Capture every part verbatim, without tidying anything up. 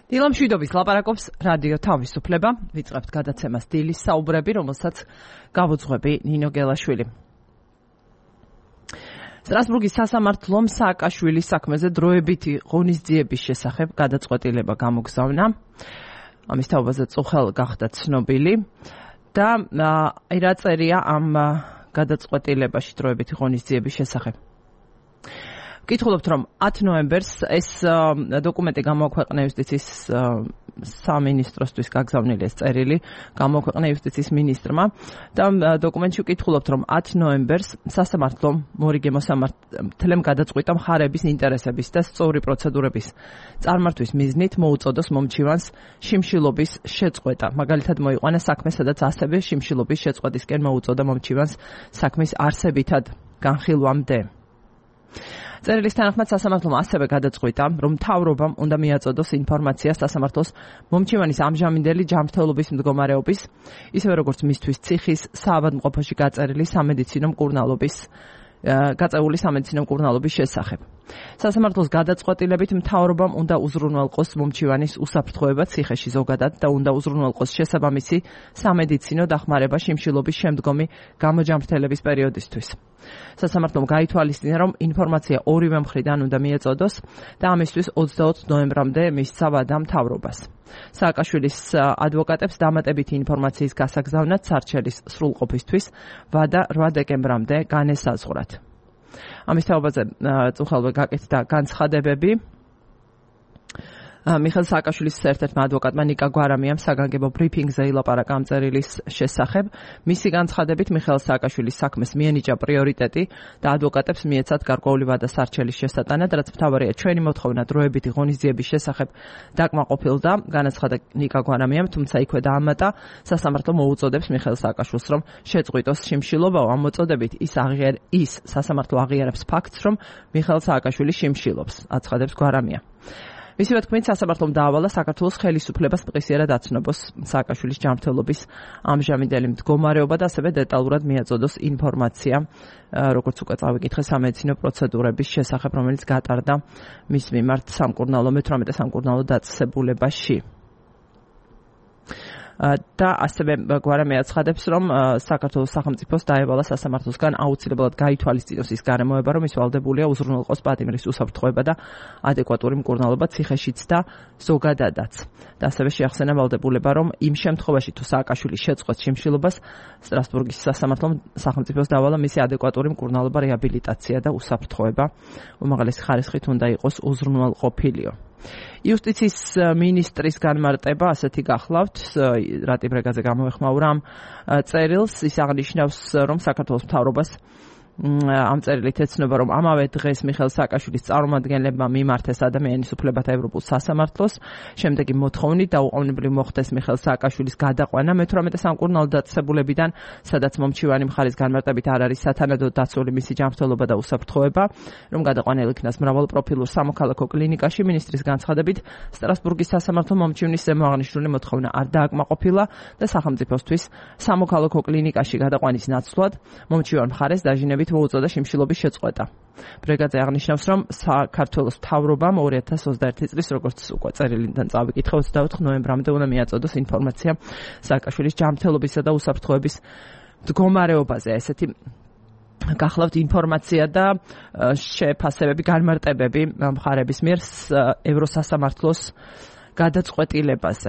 დილა მშვიდობის ლაპარაკობს რადიო თავისუფლება, ვიწყებთ გადაცემას დილის საუბრები, რომელსაც გავუძღვები ნინო გელაშვილი. სტრასბურგის სასამართლომ სააკაშვილის საქმეზე დროებითი ღონისძიების შესახებ გადაწყვეტილება გამოგზავნა. ამის თაობაზე წუხელ გახდა ცნობილი და აი რა წერია ამ გადაწყვეტილებაში დროებითი ღონისძიების შესახებ. ვკითხულობთ, რომ ათი ნოემბერს ეს დოკუმენტი გამოაქვეყნა იუსტიციის სამინისტროსთვის გაგზავნილი ეს წერილი გამოაქვეყნა იუსტიციის მინისტრმა და დოკუმენტში ვკითხულობთ, რომ ათი ნოემბერს სასამართლომ მორიგე მოსამართლემ გადაწყვიტა მხარების ინტერესების და სწორი პროცედურების წარმართვის მიზნით მოუწოდოს მომჩივანს შიმშილობის შეწყვეტა. მაგალითად მოიყვანა საქმე, სადაც ასევე შიმშილობის შეწყვეტისკენ მოუწოდა მომჩივანს საქმის არსებითად განხილვამდე. წერილის თანახმად სასამართლომ ასევე გადაწყვიტა, რომ მთავრობამ უნდა მიაწოდოს ინფორმაცია სასამართლოს მომჩივანის ამჟამინდელი ჯანმრთელობის მდგომარეობის, ისევე როგორც მისთვის ციხის საავადმყოფოში გაწერილი სამედიცინო მკურნალობის გაწეული სამედიცინო მკურნალობის შესახებ. სასამართლოს გადაწყვეტილებით მთავრობამ უნდა უზრუნველყოს მომჩივანის უსაფრთხოება ციხეში ზოგადად და უნდა უზრუნველყოს შესაბამისი სამედიცინო დახმარება შიმშილობის შემდგომი გამოჯანმრთელების პერიოდისთვის. სასამართლომ გაითვალისწინა, რომ ინფორმაცია ორივე მხრიდან უნდა მიეწოდოს და ამისთვის ოცდაოთხ ნოემბრამდე მისცა ვადა მთავრობას. სააკაშვილის ადვოკატებს დამატებითი ინფორმაციის გასაგზავნად სარჩელის სრულყოფისთვის ვადა რვა დეკემბრამდე განესაზღვრათ. ამის თაობაზე წუხელვე გაკეთდა განცხადებები. მიხეილ სააკაშვილის ერთ-ერთმა ადვოკატმა ნიკა გვარამიამ საგანგებო ბრიფინგზე ილაპარაკა ამ წერილის შესახებ. მისი განცხადებით მიხეილ სააკაშვილის საქმეს მიენიჭა პრიორიტეტი და ადვოკატებს მიეცათ გარკვეული ვადა სარჩელის შესატანად, რაც მთავარია ჩვენი მოთხოვნა დროებითი ღონისძიების შესახებ დაკმაყოფილდა, განაცხადა ნიკა გვარამიამ, თუმცა იქვე დაამატა, სასამართლო მოუწოდებს მიხეილ სააკაშვილს, რომ შეწყვიტოს შიმშილობა. ამ მოწოდებით ის აღიარ ის სასამართლო აღიარებს ფაქტს, რომ მიხეილ სააკაშვილი შიმშილობს, აცხადებს გვარამია. მისივე თქმით, სასამართლომ დაავალა საქართველოს ხელისუფლებას მყისიერად აცნობს სააკაშვილის ჯანმრთელობის ამჟამინდელი მდგომარეობა და ასევე დეტალურად მიაწოდოს ინფორმაცია, როგორც უკვე წავიკითხე, სამედიცინო პროცედურების შესახებ, რომელიც გატარდა მის მიმართ სამკურნალო მეთვრამეტე სამკურნალო დაწესებულებაში. და ასევე გვარამია აცხადებს, რომ საქართველოს სახელმწიფოს დაევალა სასამართლოსგან აუცილებლად გაითვალისწინოს ის გარემოება, რომ ის ვალდებულია უზრუნველყოს პატიმრის უსაფრთხოება და ადეკვატური მკურნალობა ციხეშიც და ზოგადადაც. და ასევე შეახსენა ვალდებულება, რომ იმ შემთხვევაში თუ სააკაშვილი შეწყვეტს შიმშილობას, სტრასბურგის სასამართლომ სახელმწიფოს დაავალა მისი ადეკვატური მკურნალობა, რეაბილიტაცია და უსაფრთხოება, უმაღლესი ხარისხით უნდა იყოს უზრუნველყოფილიო. იუსტიციის მინისტრის განმარტება ასეთი გახლავთ, რატი ბრეგაძე გამოეხმაურა ამ წერილს, ის აღნიშნავს, რომ საქართველოს მთავრობას ამ წერილით ეცნობა, რომ ამავე დღეს მიხეილ სააკაშვილის წარმომადგენლებმა მიმართეს ადამიანის უფლებათა ევროპულ სასამართლოს, შემდეგი მოთხოვნით დაუყოვნებლივ მოხდეს მიხეილ სააკაშვილის გადაყვანა მეთვრამეტე სამკურნალო დაწესებულებიდან, სადაც მომჩივანი მხარის განმარტებით არ არის სათანადოდ დაცული მისი ჯანმრთელობა და უსაფრთხოება, რომ გადაყვანილ იქნას მრავალპროფილურ სამოქალაქო კლინიკაში. მინისტრის განცხადებით, სტრასბურგის სასამართლო მომჩივნის ზემო აღნიშნული მოთხოვნა არ დააკმაყოფილა და სახელმწიფოსთვის სამოქალაქო კლინიკაში გადაყვანის ნაცვლად მომჩივან მხარეს დაჟინებით მოუწოდა შიმშილობის შეწყვეტა. ბრეგაძე აღნიშნავს, რომ საქართველოს მთავრობამ ორი ათას ოცდაერთი წლის, როგორც უკვე წერილიდან წავიკითხე, ოცდაოთხ ნოემბრამდე უნდა მიაწოდოს ინფორმაცია სააკაშვილის ჯანმრთელობისა და უსაფრთხოების მდგომარეობაზე. ესეთი გახლავთ ინფორმაცია და შეფასებები, განმარტებები მხარების მიერ ევროსასამართლოს გადაწყვეტილებაზე.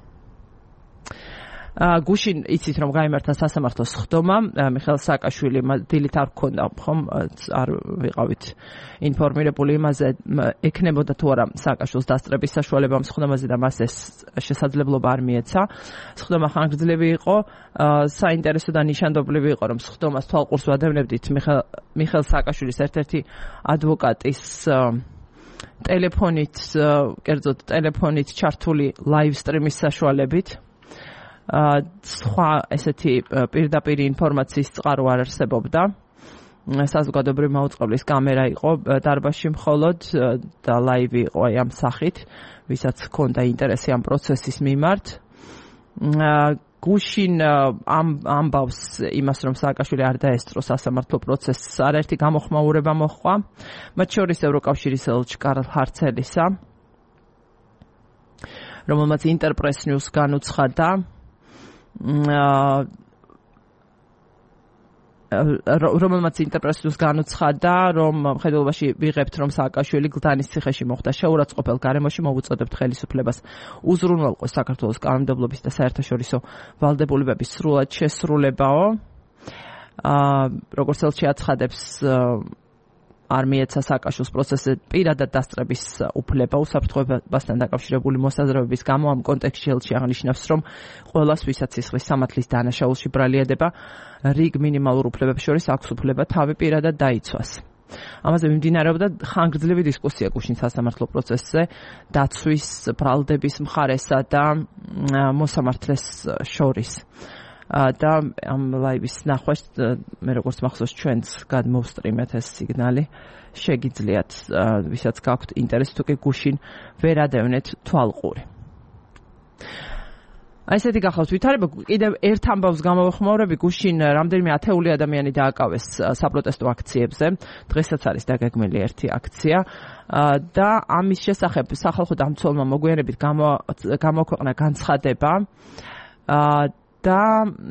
გუშინ იცით, რომ გაიმართა სასამართლოს სხდომა, მიხეილ სააკაშვილი დილით არ გქონდა, ხომ არ ვიყავით ინფორმირებული იმაზე, ექნებოდა თუ არა სააკაშვილს დასწრების საშუალება ამ სხდომაზე და მას ეს შესაძლებლობა არ მიეცა. სხდომა ხანგრძლივი იყო, საინტერესო და ნიშანდობლივი იყო, რომ სხდომას თვალყურს ვადევნებდით მიხეილ სააკაშვილის ერთ-ერთი ადვოკატის ტელეფონით, კერძოდ ტელეფონით ჩართული ლაივ სტრიმის საშუალებით. სხვა ესეთი პირდაპირი ინფორმაციის წყარო არ არსებობდა. საზოგადოებრივი მაუწყებლის კამერა იყო დარბაზში მხოლოდ და ლაივი იყო ამ სახით, ვისაც ჰქონდა ინტერესი ამ პროცესის მიმართ. გუშინ ამ ამბავს იმას, რომ სააკაშვილი არ დაესწრო სასამართლო პროცესს, არაერთი გამოხმაურება მოჰყვა, მათ შორის ევროკავშირის ელჩი კარლ ჰარცელისა. რომელმაც Interpress News განუცხადა რომელმაც Interpress News განუცხადა, რომ მხედველობაში ვიღებთ, რომ სააკაშვილი გლდანის ციხეში მოხდა შეურაცხყოფელ გარემოში, მოვუწოდებთ ხელისუფლებას უზრუნველყოს საქართველოს კანონმდებლობის და საერთაშორისო ვალდებულებების სრულად შესრულებაო. აა როგორც ელჩი აცხადებს, არ მიეცა სააკაშვილის პროცესზე პირადად დასწრების უფლება უსაფრთხოებასთან დაკავშირებული მოსაზრებების გამო. ამ კონტექსტში ელჩი აღნიშნავს, რომ ყველას, ვისაც სისხლის სამართლის დანაშაულში ბრალია რიგ მინიმალურ უფლებებს შორის აქვს უფლება თავი პირადად დაიცვას. ამაზე მიმდინარეობდა ხანგრძლივი დისკუსია გუშინ სასამართლო პროცესზე დაცვის ბრალდების მხარესა და მოსამართლეს შორის. და ამ ლაივის ნახვას მე როგორც მახსოვს ჩვენც გადმოვსტრიმეთ ეს სიგნალი, შეგიძლიათ ვისაც გაქვთ ინტერესი თუ კი გუშინ ვერ ადევნეთ თვალყური. აი ესეთი გახლავთ ვითარება. კიდევ ერთ ამბავს გამოვხმაურები. გუშინ რამდენიმე ათეული ადამიანი დააკავეს საპროტესტო აქციებზე. დღესაც არის დაგეგმილი ერთი აქცია და ამის შესახებ სახალხო დამცველმა მოგვიანებით გამოაქვეყნა განცხადება და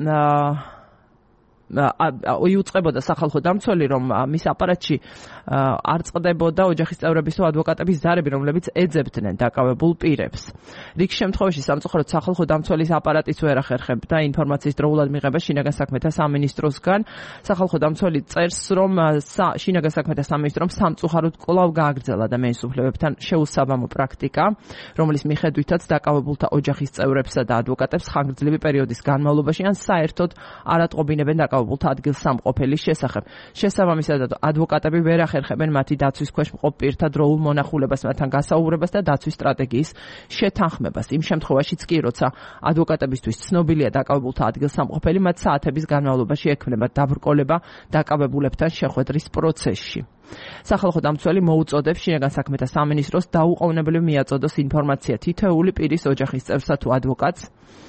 იუწყებოდა სახალხო დამცველი, რომ მის აპარატში არ წყდებოდა ოჯახის წევრების თუ ადვოკატების ზარები, რომლებიც ეძებდნენ დაკავებულ პირებს. რიგ შემთხვევაში სამწუხაროდ სახალხო დამცველის აპარატიც ვერ ახერხებდა ინფორმაციის დროულად მიღებას შინაგან საქმეთა სამინისტროსგან. სახალხო დამცველი წერს, რომ შინაგან საქმეთა სამინისტრომ სამწუხაროდ კვლავ გააგრძელა ადამიანის უფლებებთან შეუსაბამო პრაქტიკა, რომლის მიხედვითაც დაკავებულთა ოჯახის წევრებსა და ადვოკატებს ხანგრძლივი პერიოდის განმავლობაში ან საერთოდ არ ატყობინებენ დაკავებულთა ადგილსამყოფელის შესახებ. შესაბამისად, ადვოკატები ვერ ახერხებენ მათი დაცვის ქვეშ მყოფ პირთა დროულ მონახულებას, მათთან გასაუბრებას და დაცვის სტრატეგიის შეთანხმებას. იმ შემთხვევაშიც კი, როცა ადვოკატებისთვის ცნობილია დაკავებულთა ადგილსამყოფელი, მათ საათების განმავლობაში ექმნებათ დაბრკოლება დაკავებულებთან შეხვედრის პროცესში. სახალხო დამცველი მოუწოდებს შინაგან საქმეთა სამინისტროს დაუყოვნებლივ მიაწოდოს ინფორმაცია თითოეული პირის ოჯახის წევრსა თუ ადვოკატს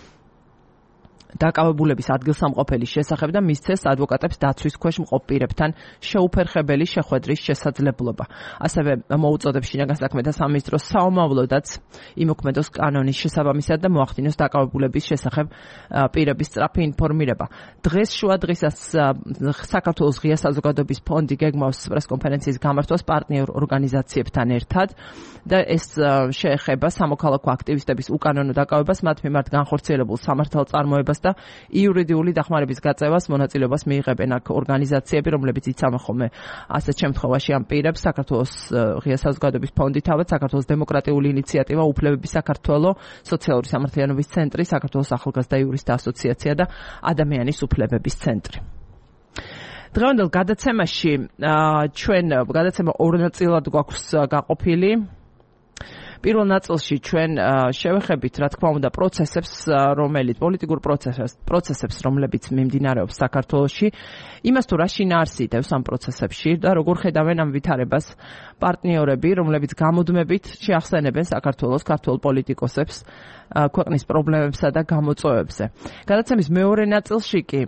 დაკავებულების ადგილსამყოფელის შესახებ და მისცეს ადვოკატებს დაცვის ქვეშ მყოფ პირებთან შეუფერხებელი შეხვედრის შესაძლებლობა. ასევე მოუწოდებს შინაგან საქმეთა სამინისტროს საომავლოდაც იმოქმედოს კანონის შესაბამისად და მოახდინოს დაკავებულების შესახებ პირების სწრაფი ინფორმირება. დღეს შუადღისას საქართველოს ღია საზოგადოების ფონდი გეგმავს პრესკონფერენციის გამართვას პარტნიორ ორგანიზაციებთან ერთად და ეს შეეხება სამოქალაქო აქტივისტების უკანონო დაკავებას, მათ მიმართ განხორციელებულ სამართალწარმოებას და იურიდიული დახმარების გაწევას. მონაწილეობას მიიღებენ აქ ორგანიზაციები, რომლებიც იცავენ ხოლმე ასეთ შემთხვევაში ამ პირებს. საქართველოს ღია საზოგადოების ფონდი თავად, საქართველოს დემოკრატიული ინიციატივა, უფლებები საქართველო, სოციალური სამართლიანობის ცენტრი, საქართველოს ახალგაზრდა იურისტთა ასოციაცია და ადამიანის უფლებების ცენტრი. დღევანდელ გადაცემაში ჩვენ გადაცემა ორ ნაწილად გვაქვს გაყოფილი. პირველ ნაწილში ჩვენ შევეხებით, რა თქმა უნდა, პროცესებს, რომელიც პოლიტიკურ პროცესებს, პროცესებს, რომლებიც მიმდინარეობს საქართველოში, იმას თუ რა შინაარსი იდევს ამ პროცესებში და როგორ ხედავენ ამ ვითარებას პარტნიორები, რომლებიც გამუდმებით შეახსენებენ საქართველოს ქართველ პოლიტიკოსებს ქვეყნის პრობლემებსა და გამოწვევებზე. გადაცემის მეორე ნაწილში კი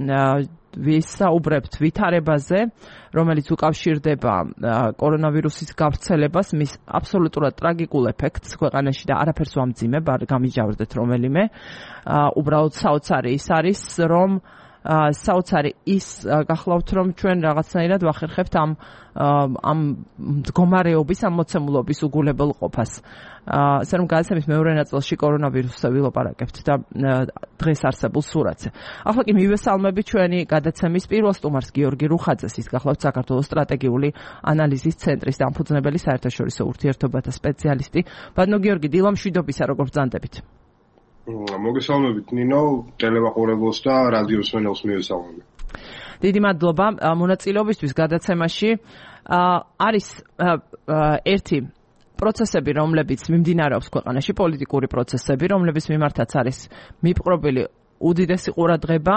ვისაუბრებთ ვითარებაზე, რომელიც უკავშირდება კორონავირუსის გავრცელებას, მის აბსოლუტურად ტრაგიკულ ეფექტს ქვეყანაში და არაფერს ვამძიმებ, არ გამიჯავდეთ რომელიმე. უბრალოდ საოცარი ის არის, რომ საოცარი ის გახლავთ, რომ ჩვენ რაღაცნაირად ვახერხებთ ამ ამ მდგომარეობის, ამ მოცემულობის უგულებელ ყოფას. ასე რომ გადაცემის მეორე ნაწილში კორონავირუსზე ვილაპარაკებთ და დღეს არსებულ სურათზე. ახლა კი მივესალმები ჩვენი გადაცემის პირველ სტუმარს, გიორგი რუხაძეს, ის გახლავთ საქართველოს სტრატეგიული ანალიზის ცენტრის დამფუძნებელი, საერთაშორისო ურთიერთობათა სპეციალისტი. ბატონო გიორგი, დილა მშვიდობისა, როგორ ბრძანდებით? მოგესალმებით ნინო, ტელევაყურებელს და რადიო მსმენელს მივესალმები. დიდი მადლობა მონაწილეობისთვის გადაცემაში. არის ერთი პროცესები, რომლებიც მიმდინარეობს ქვეყანაში, პოლიტიკური პროცესები, რომლებიც მიმართაც არის მიპყრობილი უდიდესი ყურადღება.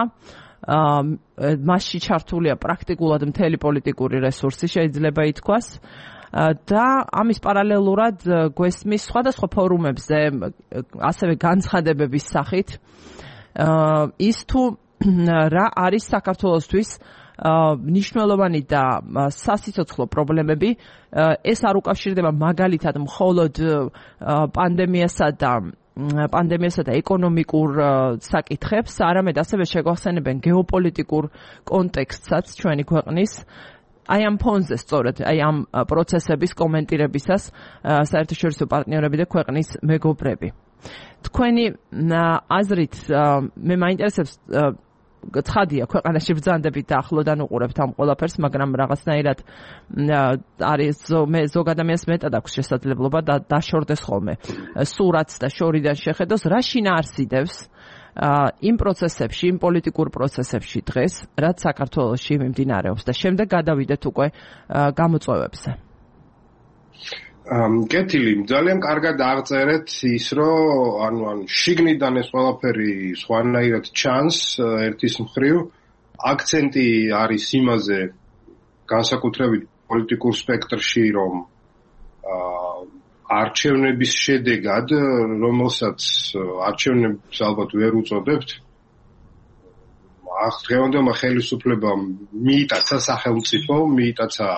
მასში ჩართულია პრაქტიკულად მთელი პოლიტიკური რესურსი, შეიძლება ითქვას. და ამის პარალელურად გვესმის სხვადასხვა ფორუმებზე, ასევე განცხადებების სახით, ის თუ რა არის საქართველოსთვის ნიშნულოვანი და სასიცოცხლო პრობლემები. ეს არ უკავშირდება მაგალითად მხოლოდ პანდემიასა და პანდემიასა და ეკონომიკურ საკითხებს, არამედ ასევე შეგვახსენებენ გეოპოლიტიკურ კონტექსტსაც ჩვენი ქვეყნის აი ამ ფონზე სწორედ, აი ამ პროცესების კომენტირებისას საერთაშორისო პარტნიორები და ქვეყნის მეგობრები. თქვენი აზრით მე მაინტერესებს ცხადია ქვეყანაში ბრძანდებით და ახლოდან უყურებთ ამ ყველაფერს, მაგრამ რაღაცნაირად არის მე ზოგ ადამიანს მეტად აქვს შესაძლებლობა და დაშორდეს ხოლმე სურათს და შორიდან შეხედოს რა შინაარსიდებს იმ პროცესებში, იმ პოლიტიკურ პროცესებში დღეს, რაც საქართველოში მიმდინარეობს და შემდეგ გადავიდეთ უკვე გამოწვევებზე. კეთილი, ძალიან კარგად აღწერეთ ის, რომ ანუ ან შიგნიდან ეს ყველაფერი სხვანაირად ჩანს ერთის მხრივ, აქცენტი არის იმაზე განსაკუთრებით პოლიტიკურ სპექტრში, რომ არჩევნების შედეგად, რომელსაც არჩევნებს ალბათ ვერ უწოდებთ, ახ დღევანდელმა ხელისუფლებამ მიიტაცა სახელმწიფო, მიიტაცა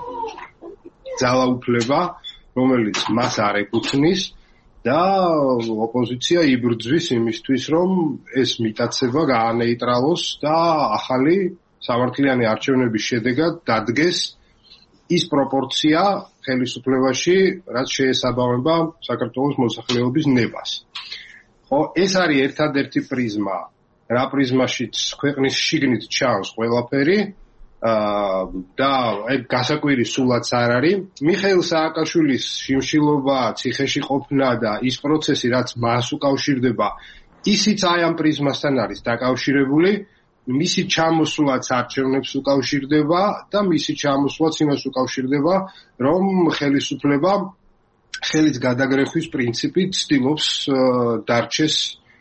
ძალაუფლება, რომელიც მას არ ეკუთვნის და ოპოზიცია იბრძვის იმისთვის, რომ ეს მიტაცება გაანეიტრალოს და ახალი სამართლიანი არჩევნების შედეგად დადგეს ის პროპორცია ხელისუფლებაში, რაც შეესაბამება საქართველოს მოსახლეობის ნებას. ხო, ეს არის ერთადერთი პრიზმა, რა პრიზმაშიც ქვეყნის შიგნით ჩანს ყველაფერი და ეგ გასაკვირი სულაც არ არის. მიხეილ სააკაშვილის შიმშილობა, ციხეში ყოფნა და ის პროცესი, რაც მას უკავშირდება, ისიც აი ამ პრიზმასთან არის დაკავშირებული. მისი ჩამოსვლაც არჩევნებს უკავშირდება და მისი ჩამოსვლაც იმას უკავშირდება, რომ ხელისუფლება ხელის გადაგრეხვის პრინციპით ცდილობს დარჩეს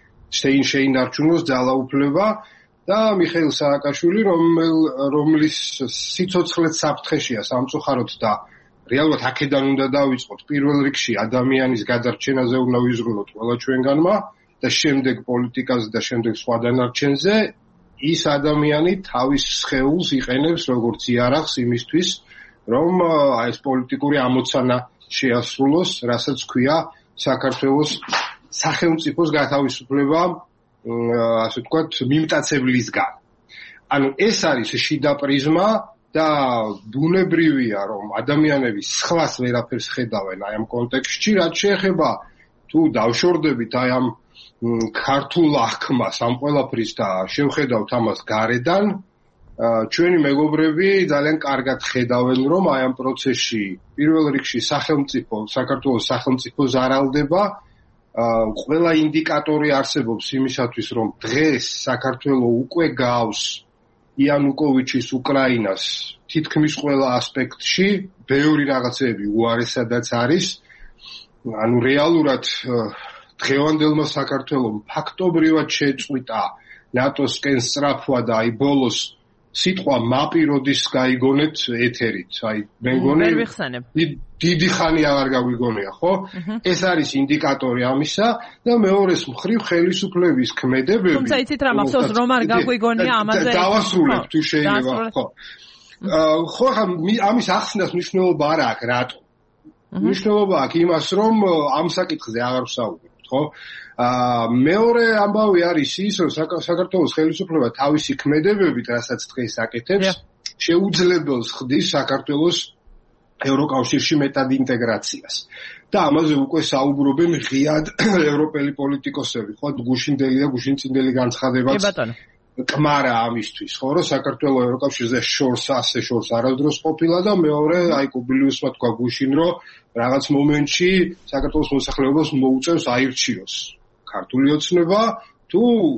შეინარჩუნოს ძალაუფლება და მიხეილ სააკაშვილი, რომლის სიცოცხლეც საფრთხეშია სამწუხაროდ და რეალურად აქედან უნდა დავიწყოთ. პირველ რიგში ადამიანის გადარჩენაზე უნდა ვიზღლოთ ყველა ჩვენგანმა და შემდეგ პოლიტიკაზე და შემდეგ სხვა დანარჩენზე. ის ადამიანი თავის სხეულს იყენებს როგორც იარაღს იმისთვის, რომ ეს პოლიტიკური ამოცანა შეასრულოს, რასაც ქვია საქართველოს სახელმწიფოს გათავისუფლება, ასე ვთქვათ, მიმტაცებლისგან. ანუ ეს არის შიდა პრიზმა და ბუნებრივია, რომ ადამიანები სხვას ვერაფერს ხედავენ აი ამ კონტექსტში, რაც შეეხება თუ დავშორდებით აი ამ ქართულ აღქმას ამ ყველაფრის და შევხედავთ ამას გარედან, ჩვენი მეგობრები ძალიან კარგად ხედავენ, რომ აი ამ პროცესში პირველ რიგში სახელმწიფო, საქართველოს სახელმწიფო ზარალდება, ყველა ინდიკატორი არსებობს იმისათვის, რომ დღეს საქართველო უკვე გავს იანუკოვიჩის უკრაინას თითქმის ყველა ასპექტში, ბევრი რაღაცები უარესადაც არის, ანუ რეალურად დღევანდელმა საქართველომ ფაქტობრივად შეწყვიტა ნატოსკენ სწრაფვა და აი ბოლოს სიტყვა მაპიროდის გაიგონეთ ეთერით. აი მე მგონი დიდი ხანი აღარ გაგვიგონია, ხო? ეს არის ინდიკატორი ამისა და მეორეს მხრივ ხელისუფლების ქმედებები. თუმცა იცით რა მახსოვს რომ არ გაგვიგონია ამაზე. დავასრულებ თუ შეიძლება, ხო. ხო, ამის ახსნას მნიშვნელობა არ აქვს, რატო? მნიშვნელობა აქვს იმას, რომ ამ საკითხზე აღარ ვსაუბრობ. ხო? აა მეორე ამბავი არის ის, რომ საქართველოს ხელისუფლება თავისი ქმედებებით, რასაც დღეს აკეთებს, შეუძლებელს ხდის საქართველოს ევროკავშირში მეტად ინტეგრაციას. და ამაზე უკვე საუბრობენ ღიად ევროპელი პოლიტიკოსები, ხო? გუშინდელი და გუშინწინდელი განცხადებაც კმარა ამისთვის, ხო, რომ საქართველოს ევროკავშირზე შორს ასე შორს არასდროს ყოფილა და მეორე აი კუბილიუსმა თქვა გუშინ, რომ რაღაც მომენტში საქართველოს მოსახლეობას მოუწევს აირჩიოს ქართული ოცნება თუ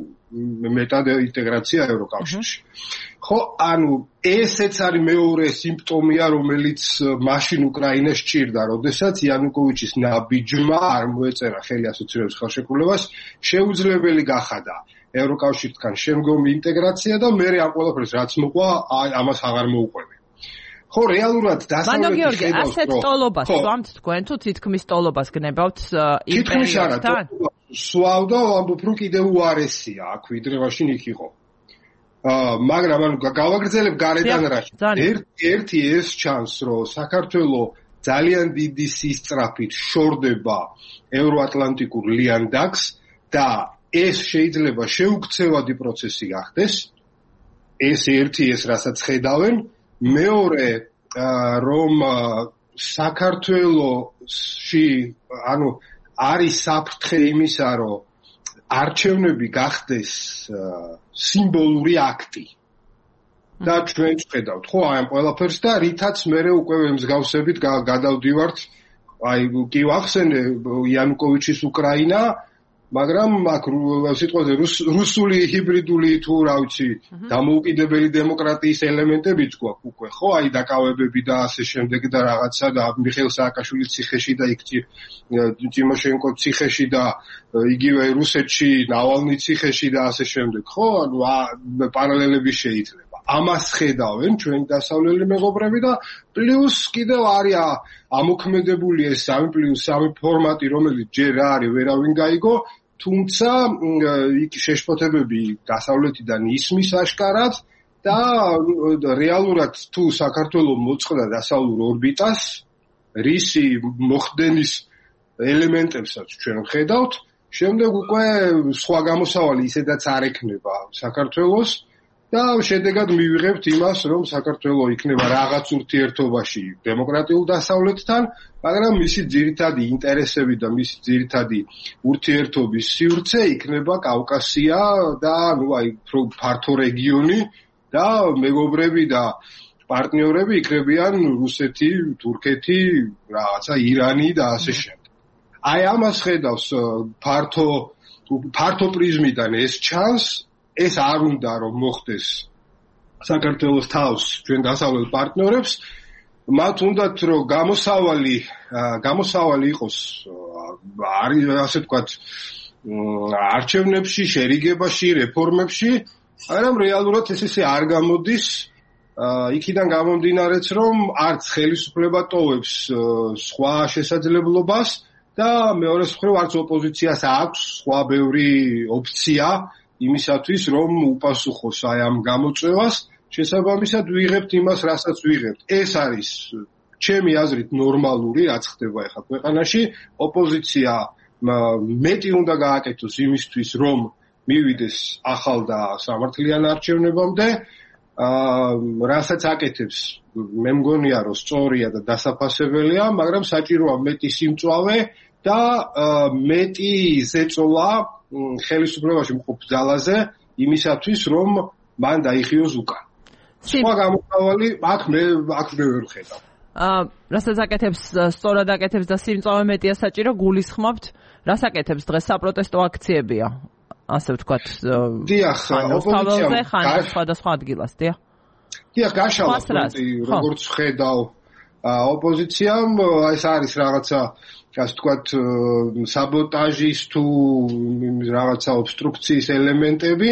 მეტად ინტეგრაცია ევროკავშირში. ხო, ანუ ესეც არის მეორე სიმპტომია, რომელიც მაშინ უკრაინას სჭირდა, როდესაც იანუკოვიჩის ნაბიჯმა არ მოეწერა ხელი ასოცირების ხელშეკრულებას, შეუძლებელი გახადა ევროკავშირთან შემდგომი ინტეგრაცია და მე ამ ყველაფერს რაც მოყვა, ამას აღარ მოუყვები. ხო, რეალურად დასავლეთი ხედავს, რომ ასეთ ტოლობას სვამთ თქვენ თუ თითქმის ტოლობას გნებავთ იმ პერიოდთან? სვავ და ამბობ, რომ კიდევ უარესია აქ ვიდრე მაშინ იქ იყო. აა მაგრამ ანუ გავაგრძელებ გარედან რაში. ერთი ეს ჩანს, რომ საქართველოს ძალიან დიდი სისწრაფით შორდება ევროატლანტიკურ ლიანდაგს და ეს შეიძლება შეუქცევადი პროცესი გახდეს. ეს ერთი ეს რასაც ხედავენ, მეორე რომ საქართველოში ანუ არის საფრთხე იმისა, რომ არჩევნები გახდეს სიმბოლური აქტი. და ჩვენ ვხედავთ ხო აი ამ ყველაფერს და რითაც მე უკვე მსგავსებით გადავდივართ აი კი ვახსენე იანუკოვიჩის უკრაინა მაგრამ აქ სიტყვაზე რუსული ჰიბრიდული თუ რა ვიცი დამოუკიდებელი დემოკრატიის ელემენტებიც გვაქვს უკვე ხო აი დაკავებები და ასე შემდეგ და რაღაცა და მიხეილ სააკაშვილი ციხეში და იქ ტიმოშენკო ციხეში და იგივე რუსეთში ნავალნი ციხეში და ასე შემდეგ ხო ანუ პარალელები შეიძლება ამას ხედავენ ჩვენი დასავლელი მეგობრები და პლუს კიდევ არის ამოქმედებული ეს სამი პლუს სამი ფორმატი რომელიც ჯერ არის ვერავინ გაიგო თუმცა იქ შეშფოთებები დასავლეთიდან ისმის აშკარად და რეალურად თუ საქართველოს მოწყდა დასავლურ ორბიტას რისი მოხდენის ელემენტებსაც ჩვენ ვხედავთ შემდეგ უკვე სხვა გამოსავალი ისედაც არ ექნება საქართველოს და შედეგად მივიღებთ იმას, რომ საქართველოს იქნება რაღაც ურთიერთობაში დემოკრატიულ დასავლეთთან, მაგრამ მისი ძირითადი ინტერესები და მისი ძირითადი ურთიერთობის სივრცე იქნება კავკასია და ნუ აი ფართო რეგიონი და მეგობრები და პარტნიორები იქნებიან რუსეთი, თურქეთი, რაღაცა ირანი და ასე შემდეგ. აი ამას ხედავს ფართო ფართო პრიზმიდან ეს ჩანს ეს არ უნდა რომ მოხდეს საქართველოს თავს ჩვენ დასავლელ პარტნიორებს მათ უნდათ რომ გამოსავალი გამოსავალი იყოს არის ასე ვთქვათ არჩევნებში შერიგებაში რეფორმებში მაგრამ რეალურად ეს ისე არ გამოდის იქიდან გამომდინარეც რომ არც ხელისუფლება ტოვებს სხვა შესაძლებლობას და მეორე მხრივ არც ოპოზიციას აქვს სხვა ბევრი ოფცია იმისათვის რომ უპასუხოს აი ამ გამოწვევას შესაბამისად ვიღებთ იმას რასაც ვიღებთ ეს არის ჩემი აზრით ნორმალური რაც ხდება ახლა ქვეყანაში ოპოზიცია მეტი უნდა გააკეთოს იმისთვის რომ მივიდეს ახალ და სამართლიან არჩევნებამდე რასაც აკეთებს მე მგონია რომ სწორია და დასაფასებელია მაგრამ საჭიროა მეტი სიმწვავე და მეტი ზეწოლა ხელისუფლებაში მყოფ ძალაზე იმისათვის რომ მან დაიხიოს უკან. სხვა გამოსავალი აქ მე აქ მე ვერ ხედავ. აა რასაც აკეთებს სწორად აკეთებს და სიმწავე მეტია საჭირო გულისხმობთ რას აკეთებს დღეს საპროტესტო აქციებია ასე ვთქვათ დიახ ოპოზიციამ ხან სხვადასხვა ადგილას დიახ დიახ გაშალა როგორც ხედავ ოპოზიციამ ეს არის რაღაცა ასე ვთქვათ საბოტაჟის თუ რაღაცა ობსტრუქციის ელემენტები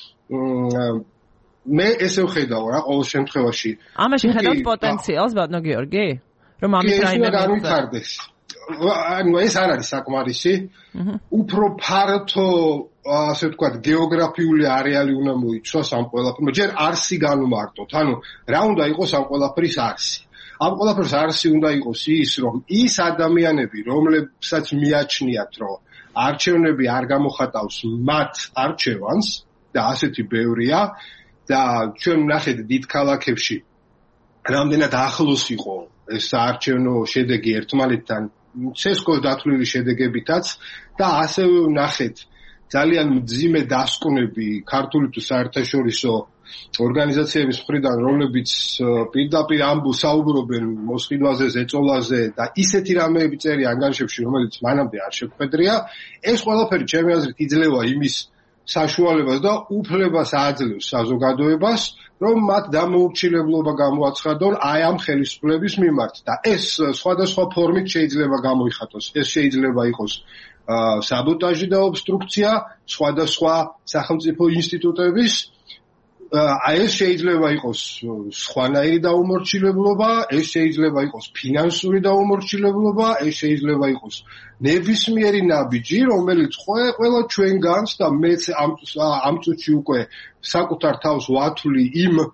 მე ესე ვხედავ რა ყოველ შემთხვევაში ამაში ხედავთ პოტენციალს ბატონო გიორგი რომ ამის რაიმე განვითარდეს ანუ ეს არ არის საკმარისი უფრო ფართო ასე ვთქვათ გეოგრაფიული არეალი უნდა მოიცვას ამ ყველაფერს ჯერ არსი განვმარტოთ ანუ რა უნდა იყოს ამ ყველაფრის არსი ამ ყველაფერს არსი უნდა იყოს ის რომ ის ადამიანები რომლებსაც მიაჩნიათ რომ არჩევნები არ გამოხატავს მათ არჩევანს და ასეთი ბევრია და ჩვენ ვნახეთ დიდ ქალაქებში რამდენად ახლოს იყო ეს საარჩევნო შედეგი ერთმანეთთან ცესკოს დათვლილი შედეგებითაც და ასევე ვნახეთ ძალიან მძიმე დასკვნები ქართული თუ საერთაშორისო ორგანიზაციების მხრიდან რომლებიც პირდაპირ ამბულ საუბრობენ მოსყიდვაზე, ზეწოლაზე და ისეთი რამეები წერიან ანგარიშებში, რომელიც მანამდე არ შეგვხედრია, ეს ყველაფერი ჩემი აზრით იძლევა იმის საშუალებას და უფლებას აძლევს საზოგადოებას, რომ მათ დამოუკიდებლობა გამოაცხადონ აი ამ ხელისუფლების მიმართ და ეს სხვადასხვა ფორმით შეიძლება გამოიხატოს. ეს შეიძლება იყოს საბოტაჟი და ობსტრუქცია სხვადასხვა სახელმწიფო ინსტიტუტების აი ეს შეიძლება იყოს სხვანაირი დაუმორჩილებლობა, ეს შეიძლება იყოს ფინანსური დაუმორჩილებლობა, ეს შეიძლება იყოს ნებისმიერი ნაბიჯი, რომელიც ყველა ჩვენგანს და მეც ამ ამ წუთში უკვე საკუთარ თავს ვათვლი იმ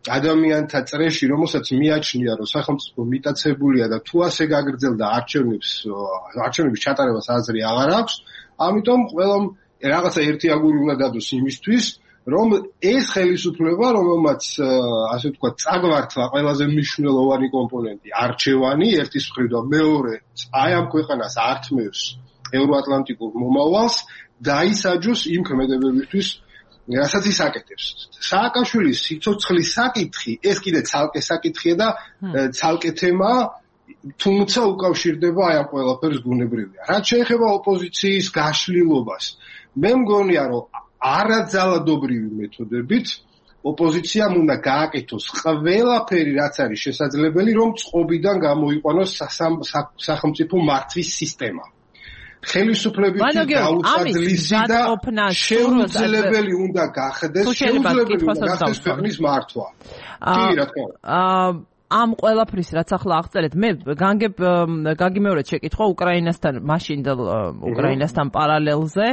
ადამიანთა წრეში, რომელსაც მიაჩნია, რომ სახელმწიფო მიტაცებულია და თუ ასე გაგრძელდა არჩევნებს, არჩევნების ჩატარებას აზრი აღარ აქვს, ამიტომ ყველამ რაღაცა ერთი აგური უნდა დადოს იმისთვის, რომ ეს ხელისუფლება, რომელმაც ასე ვთქვათ, წაგვართლა ყველაზე მნიშვნელოვანი კომპონენტი არჩევანი ერთის მხრივ და მეორე აი ამ ქვეყანას ართმევს ევროატლანტიკურ მომავალს, დაისაჯოს იმ ქმედებებისთვის, რასაც ის აკეთებს. სააკაშვილის სიცოცხლის საკითხი, ეს კიდე ცალკე საკითხია და ცალკე თემაა, თუმცა უკავშირდება აი ამ ყველაფერს ბუნებრივია. რაც შეეხება ოპოზიციის გაშლილობას, მე მგონია, რომ არაძალადობრივი მეთოდებით ოპოზიციამ უნდა გააკეთოს ყველაფერი, რაც არის შესაძლებელი, რომ წყობიდან გამოიყვანოს სახელმწიფო მართვის სისტემა. ხელისუფლებითი გაუცადლისი და შეუძლებელი უნდა გახდეს, შეუძლებელი უნდა გახდეს ქვეყნის მართვა. კი, რა თქმა უნდა. ამ ყველაფრის რაც ახლა აღწერეთ, მე განგებ გაგიმეორეთ შეკითხვა უკრაინასთან, მაშინდელ უკრაინასთან პარალელზე,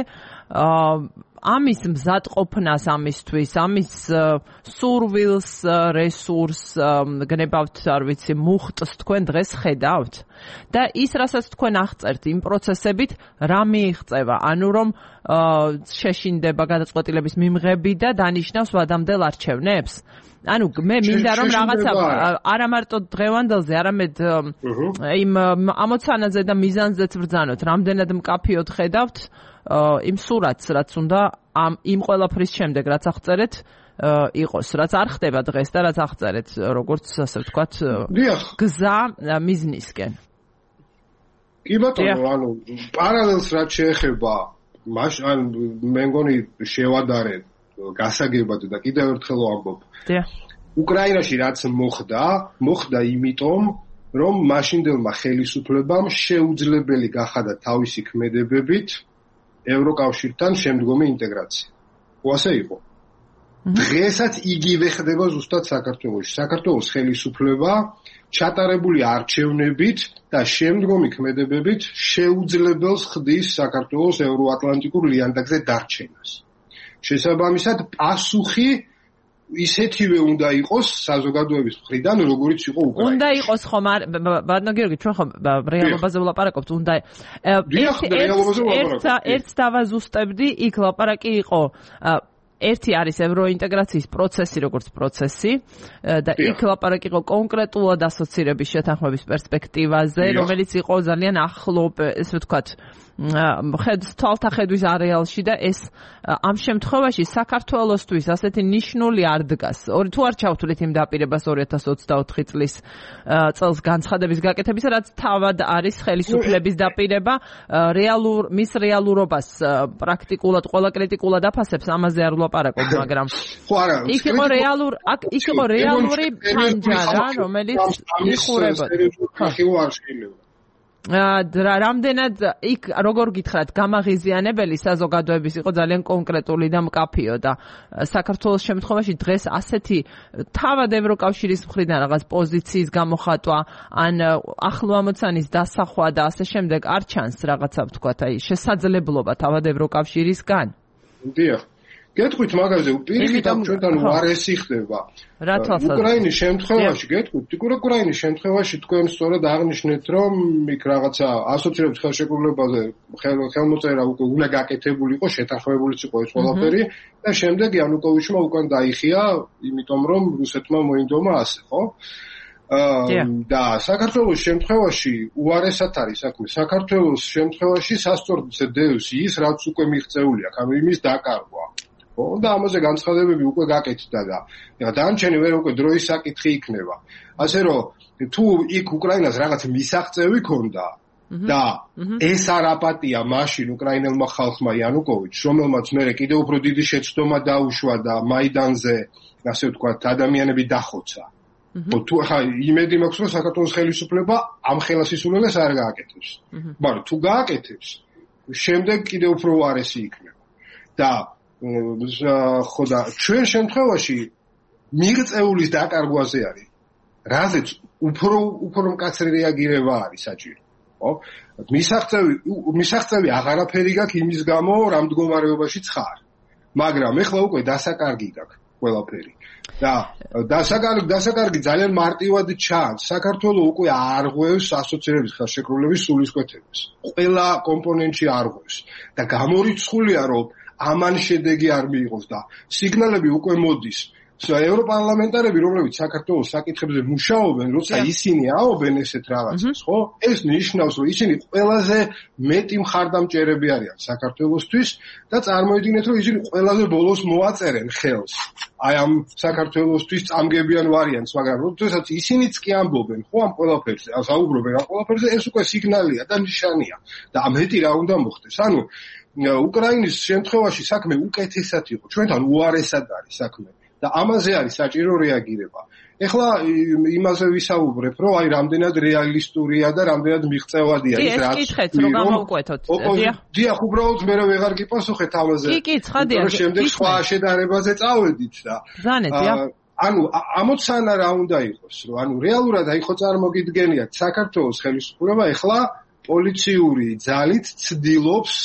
ამის მზადყოფნას ამისთვის, ამის სურვილს, რესურს გნებავთ, არ ვიცი, მუხტს თქვენ დღეს ხედავთ? და ის, რასაც თქვენ აღწერთ იმ პროცესებით, რა მიიღწევა? ანუ რომ შეშინდება გადაწყვეტილების მიმღები და დანიშნავს ვადამდელ არჩევნებს? ანუ მე მინდა რომ რაღაცა არა მარტო დღევანდელზე, არამედ იმ ამოცანაზე და მიზანზეც ბრძანოთ, რამდენად მკაფიოდ ხედავთ იმ სურათს, რაც უნდა ამ იმ ყველაფრის შემდეგ, რაც აღწერეთ, იყოს, რაც არ ხდება დღეს და რაც აღწერეთ, როგორც ასე ვთქვათ, გზა მიზნისკენ. კი ბატონო, ანუ პარალელს რაც შეეხება, ან მე მგონი შევადარებ გასაგებად და კიდევ ერთხელ ვამბობ. უკრაინაში რაც მოხდა, მოხდა იმიტომ, რომ მაშინდელმა ხელისუფლებამ შეუძლებელი გახადა თავისი ქმედებებით ევროკავშირთან შემდგომი ინტეგრაცია. ასე იყო. დღესაც იგივე ხდება ზუსტად საქართველოში. საქართველოს ხელისუფლება ჩატარებული არჩევნებით და შემდგომი ქმედებებით შეუძლებელს ხდის საქართველოს ევროატლანტიკურ ლიანდაგზე დარჩენას. შესაბამისად, პასუხი ისეთივე უნდა იყოს საზოგადოების მხრიდან, როგორიც იყო უკრაინაში. უნდა იყოს ხომ, ბატონო გიორგი, ჩვენ ხომ რეალობაზე ვლაპარაკობთ, უნდა ერთს დავაზუსტებდი, იქ ლაპარაკი იყო ერთი არის ევროინტეგრაციის პროცესი, როგორც პროცესი და იქ ლაპარაკი იყო კონკრეტულად ასოცირების შეთანხმების პერსპექტივაზე, რომელიც იყო ძალიან ახლო, ესე ვთქვათ, თვალთახედვის არეალში და ეს ამ შემთხვევაში საქართველოსთვის ასეთი ნიშნული არ დგას. თუ არ ჩავთვლით იმ დაპირებას ორი ათას ოცდაოთხი წლის წელს განცხადების გაკეთებისა, რაც თავად არის ხელისუფლების დაპირება, რეალურ მის რეალურობას პრაქტიკულად ყველა კრიტიკულად აფასებს, ამაზე არ ვლაპარაკობ, მაგრამ იქ იყო რეალურ აქ იქ იყო რეალური ფანჯარა, რომელიც იხურებოდა. რამდენად იქ როგორ გითხრათ, გამაღიზიანებელი საზოგადოების იყო ძალიან კონკრეტული და მკაფიო და საქართველოს შემთხვევაში დღეს ასეთი თავად ევროკავშირის მხრიდან რაღაც პოზიციის გამოხატვა ან ახლო ამოცანის დასახვა და ასე შემდეგ არ ჩანს რაღაცა ვთქვათ, აი შესაძლებლობა თავად ევროკავშირისგან. დიახ. გეტყვით მაგაზე, პირიქით ამ ჩვენთან უარესი ხდება. რა თვალსაზრისით? უკრაინის შემთხვევაში, გეტყვით, უკრაინის შემთხვევაში თქვენ სწორად აღნიშნეთ, რომ იქ რაღაცა ასოცირების ხელშეკრულებაზე ხელმოწერა უკვე უნდა გაკეთებული იყო, შეთანხმებულიც იყო ეს ყველაფერი და შემდეგ იანუკოვიჩმა უკან დაიხია, იმიტომ რომ რუსეთმა მოინდომა ასე, ხო? და საქართველოს შემთხვევაში უარესად არის საქმე. საქართველოს შემთხვევაში სასწორებს დევს ის, რაც უკვე მიღწეულია, ამ იმის დაკარგვა. და ამაზე განცხადებები უკვე გაკეთდა და დანარჩენი ვერ უკვე დროის საკითხი იქნება. ასე რომ თუ იქ უკრაინას რაღაც მისაღწევი ქონდა და ეს არ აპატია მაშინ უკრაინელმა ხალხმა იანუკოვიჩს, რომელმაც მერე კიდევ უფრო დიდი შეცდომა დაუშვა და მაიდანზე, ასე ვთქვათ, ადამიანები დახოცა. თუ ხა იმედი მაქვს, რომ საქართველოს ხელისუფლება ამ ხელისუფლებას არ გააკეთებს. მაგრამ თუ გააკეთებს, შემდეგ კიდევ უფრო უარესი იქნება. და ხო და ჩვენ შემთხვევაში მიღწეულის დაკარგვაზე არის, რაზეც უფრო უფრო მკაცრი რეაგირება არის საჭირო. ხო? მისაღწევი მისაღწევი აღარაფერი გაქვს იმის გამო, რა მდგომარეობაში ხარ. მაგრამ ეხლა უკვე დასაკარგი გაქვს. ყველაფერი. და დასაკარგი დასაკარგი ძალიან მარტივად ჩანს. საქართველოს უკვე არ ღვევს ასოცირების ხელშეკრულების სულისკვეთებას. ყველა კომპონენტში არ ღვევს და გამორიცხულია რომ ამან შედეგი არ მიიღოს და სიგნალები უკვე მოდის. ევროპარლამენტარები, რომლებიც საქართველოს საკითხებზე მუშაობენ, როცა ისინი აობენ ესეთ რაღაცას, ხო? ეს ნიშნავს, რომ ისინი ყველაზე მეტი მხარდამჭერები არიან საქართველოსთვის და წარმოიდგინეთ, რომ ისინი ყველაზე ბოლოს მოაწერენ ხელს აი ამ საქართველოსთვის წამგებიან ვარიანტს, მაგრამ როდესაც ისინიც კი ამბობენ, ხო, ამ ყველაფერზე, საუბრობენ ამ ყველაფერზე, ეს უკვე სიგნალია და ნიშანია და მეტი რა უნდა მოხდეს. ანუ უკრაინის შემთხვევაში საქმე უკეთესად იყო, ჩვენთან უარესად არის საქმე. და ამაზე არის საჭირო რეაგირება. ეხლა იმაზე ვისაუბრებ, რომ აი რამდენად რეალისტურია და რამდენად მიღწევადია ის რაც. კი, ეს კითხეთ, რომ გამოვკვეთოთ. დიახ, უბრალოდ მე რა ვეღარ გიპასუხეთ ამაზე. კი, კი, ცხადია. შემდეგ სხვა შედარებაზე წავედით და ზანეთია. ანუ ამოცანა რა უნდა იყოს, რომ ანუ რეალურად აი ხო წარმოგიდგენიათ საქართველოს ხელისუფლება ეხლა პოლიციური ძალით ცდილობს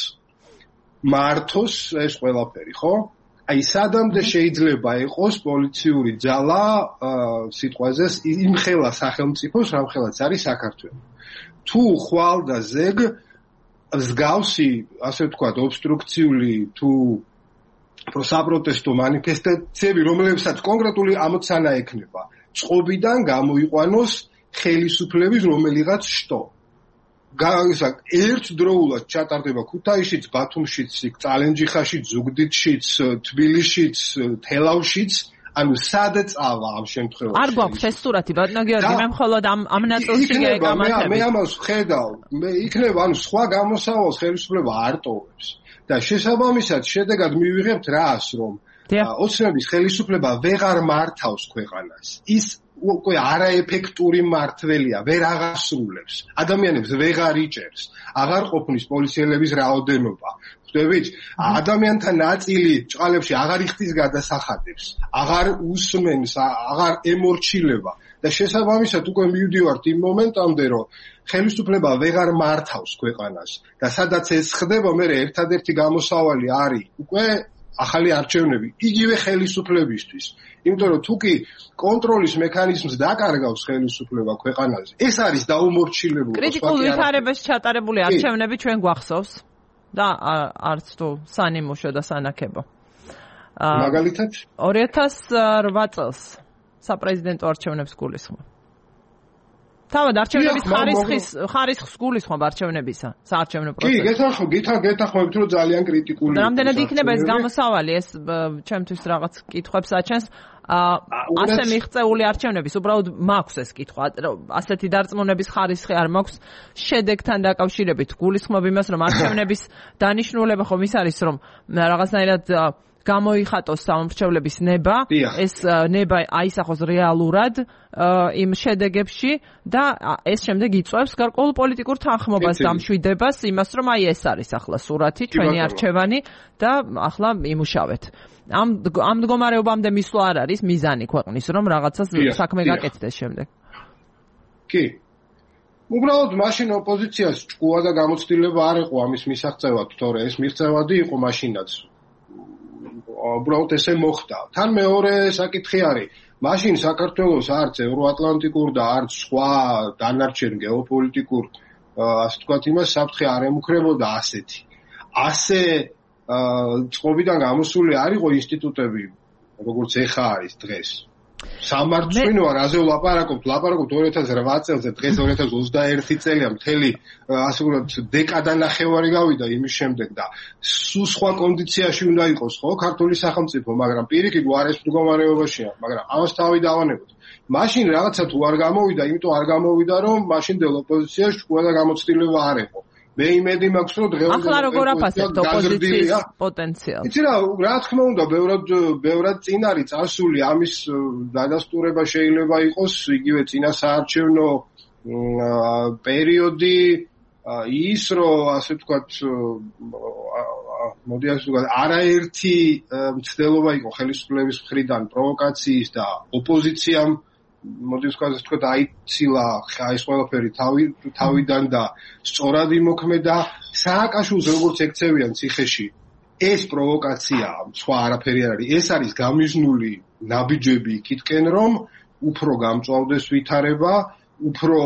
მართოს ეს ყველაფერი, ხო? აი სადამდე შეიძლება იყოს პოლიციური ძალა სიტყვაზე იმხელა სახელმწიფოს, რამხელაც არის საქართველო. თუ ხვალ და ზეგ მსგავსი, ასე ვთქვათ, ობსტრუქციული თუ პროსაპროტესტო მანიფესტაციები, რომლებსაც კონკრეტული ამოცანა ექნება, წყობიდან გამოიყვანოს ხელისუფლების რომელიღაც შტო. გაგისაკ ერთდროულად ჩატარდება ქუთაისშიც, ბათუმშიც, წალენჯიხაშიც, ზუგდიდშიც, თბილისშიც, თელავშიც, ანუ სად წავა ამ შემთხვევაში. არ გვაქვს ეს სურათი, ბატონო გიორგი, მე მხოლოდ ამ ამ ნაწილში გეკამათები. მე ამას ვხედავ, მე იქნება, ანუ სხვა გამოსავალს ხელისუფლება არ ტოვებს. და შესაბამისად შედეგად მივიღებთ რას, რომ ოცნების ხელისუფლება ვეღარ მართავს ქვეყანას. ის უკვე არაეფექტური მმართველია, ვერ აღასრულებს. ადამიანებს ვეღარ იჭერს, აღარ ყოფნის პოლიციელების რაოდენობა. ხვდებით? ადამიანთა ნაწილი ჭყალებში აღარ იხდის გადასახადებს, აღარ უსმენს, აღარ ემორჩილება და შესაბამისად უკვე მივდივართ იმ მომენტამდე, რომ ხელისუფლება ვეღარ მართავს ქვეყანას და სადაც ეს ხდება, მე ერთადერთი გამოსავალი არის უკვე ახალი არჩევნები, იგივე ხელისუფლებისთვის. იმიტომ რომ თუ კი კონტროლის მექანიზმს დაკარგავს ხელისუფლება ქვეყანაზე, ეს არის დაუმორჩილებული. კრიტიკულ ვითარებაში ჩატარებული არჩევნები ჩვენ გვახსოვს და არც თუ სანიმუშო და სანაკებო. მაგალითად ორი ათას რვა წელს საპრეზიდენტო არჩევნებს გულისხმობ. თავად არჩევნების ხარისხის ხარისხს გულისხმობ არჩევნებისა, საარჩევნო პროცესი. კი, გეთახმობ, გეთახმობთ, რომ ძალიან კრიტიკული. რამდენად იქნება ეს გამოსავალი, ეს ჩემთვის რაღაც კითხვებს აჩენს. ასე მიღწეული არჩევნების, უბრალოდ მაქვს ეს კითხვა, ასეთი დარწმუნების ხარისხი არ მაქვს შედეგთან დაკავშირებით. გულისხმობ იმას, რომ არჩევნების დანიშნულება ხომ ის არის, რომ რაღაცნაირად გამოიხატოს სამრჩევლების ნება, ეს ნება აისახოს რეალურად იმ შედეგებში და ეს შემდეგ იწვევს გარკვეულ პოლიტიკურ თანხმობას და მშვიდებას იმას, რომ აი ეს არის ახლა სურათი, ჩვენი არჩევანი და ახლა იმუშავეთ. ამ ამ მდგომარეობამდე მისვლა არ არის მიზანი ქვეყნის, რომ რაღაცას საქმე გაკეთდეს შემდეგ. კი. უბრალოდ მაშინ ოპოზიციას ჭკუა და გამოცდილება არ იყო ამის მისაღწევად, თორე ეს მიღწევადი იყო მაშინაც. უბრალოდ ესე მოხდა. თან მეორე საკითხი არის, მაშინ საქართველოს არც ევროატლანტიკურ და არც სხვა დანარჩენ გეოპოლიტიკურ, ასე ვთქვათ, იმას საფრთხე არ ემუქრებოდა ასეთი. ასე წყობიდან გამოსული არ იყო ინსტიტუტები, როგორც ეხა არის დღეს. სამარცხვინოა, რაზე ვლაპარაკობთ, ვლაპარაკობთ ორი ათას რვა წელზე, დღეს ორი ათას ოცდაერთი წელია, მთელი ასე ვთქვათ, დეკადა ნახევარი გავიდა იმის შემდეგ და სულ სხვა კონდიციაში უნდა იყოს, ხო, ქართული სახელმწიფო, მაგრამ პირიქით არ ეს მდგომარეობაშია, მაგრამ ამას თავი დავანებოთ. მაშინ რაღაცა თუ არ გამოვიდა, იმიტომ არ გამოვიდა, რომ მაშინდელ ოპოზიციაში ჭკუა და გამოცდილება არ იყო. მე იმედი მაქვს, რომ დღევანდელ ახლა როგორ აფასებთ ოპოზიციის პოტენციალს? იცი რა, რა თქმა უნდა, ბევრად ბევრად წინ არის წასული, ამის დადასტურება შეიძლება იყოს იგივე წინა საარჩევნო პერიოდი, ის რომ ასე ვთქვათ, მოდი ასე ვთქვათ, არაერთი მცდელობა იყო ხელისუფლების მხრიდან პროვოკაციის და ოპოზიციამ მოდი ვთქვათ, აიცილა ეს ყველაფერი თავიდან და სწორად იმოქმედა. სააკაშვილს როგორც ექცევიან ციხეში, ეს პროვოკაციაა, სხვა არაფერი არ არის. ეს არის გამიზნული ნაბიჯები იქითკენ, რომ უფრო გამწვავდეს ვითარება, უფრო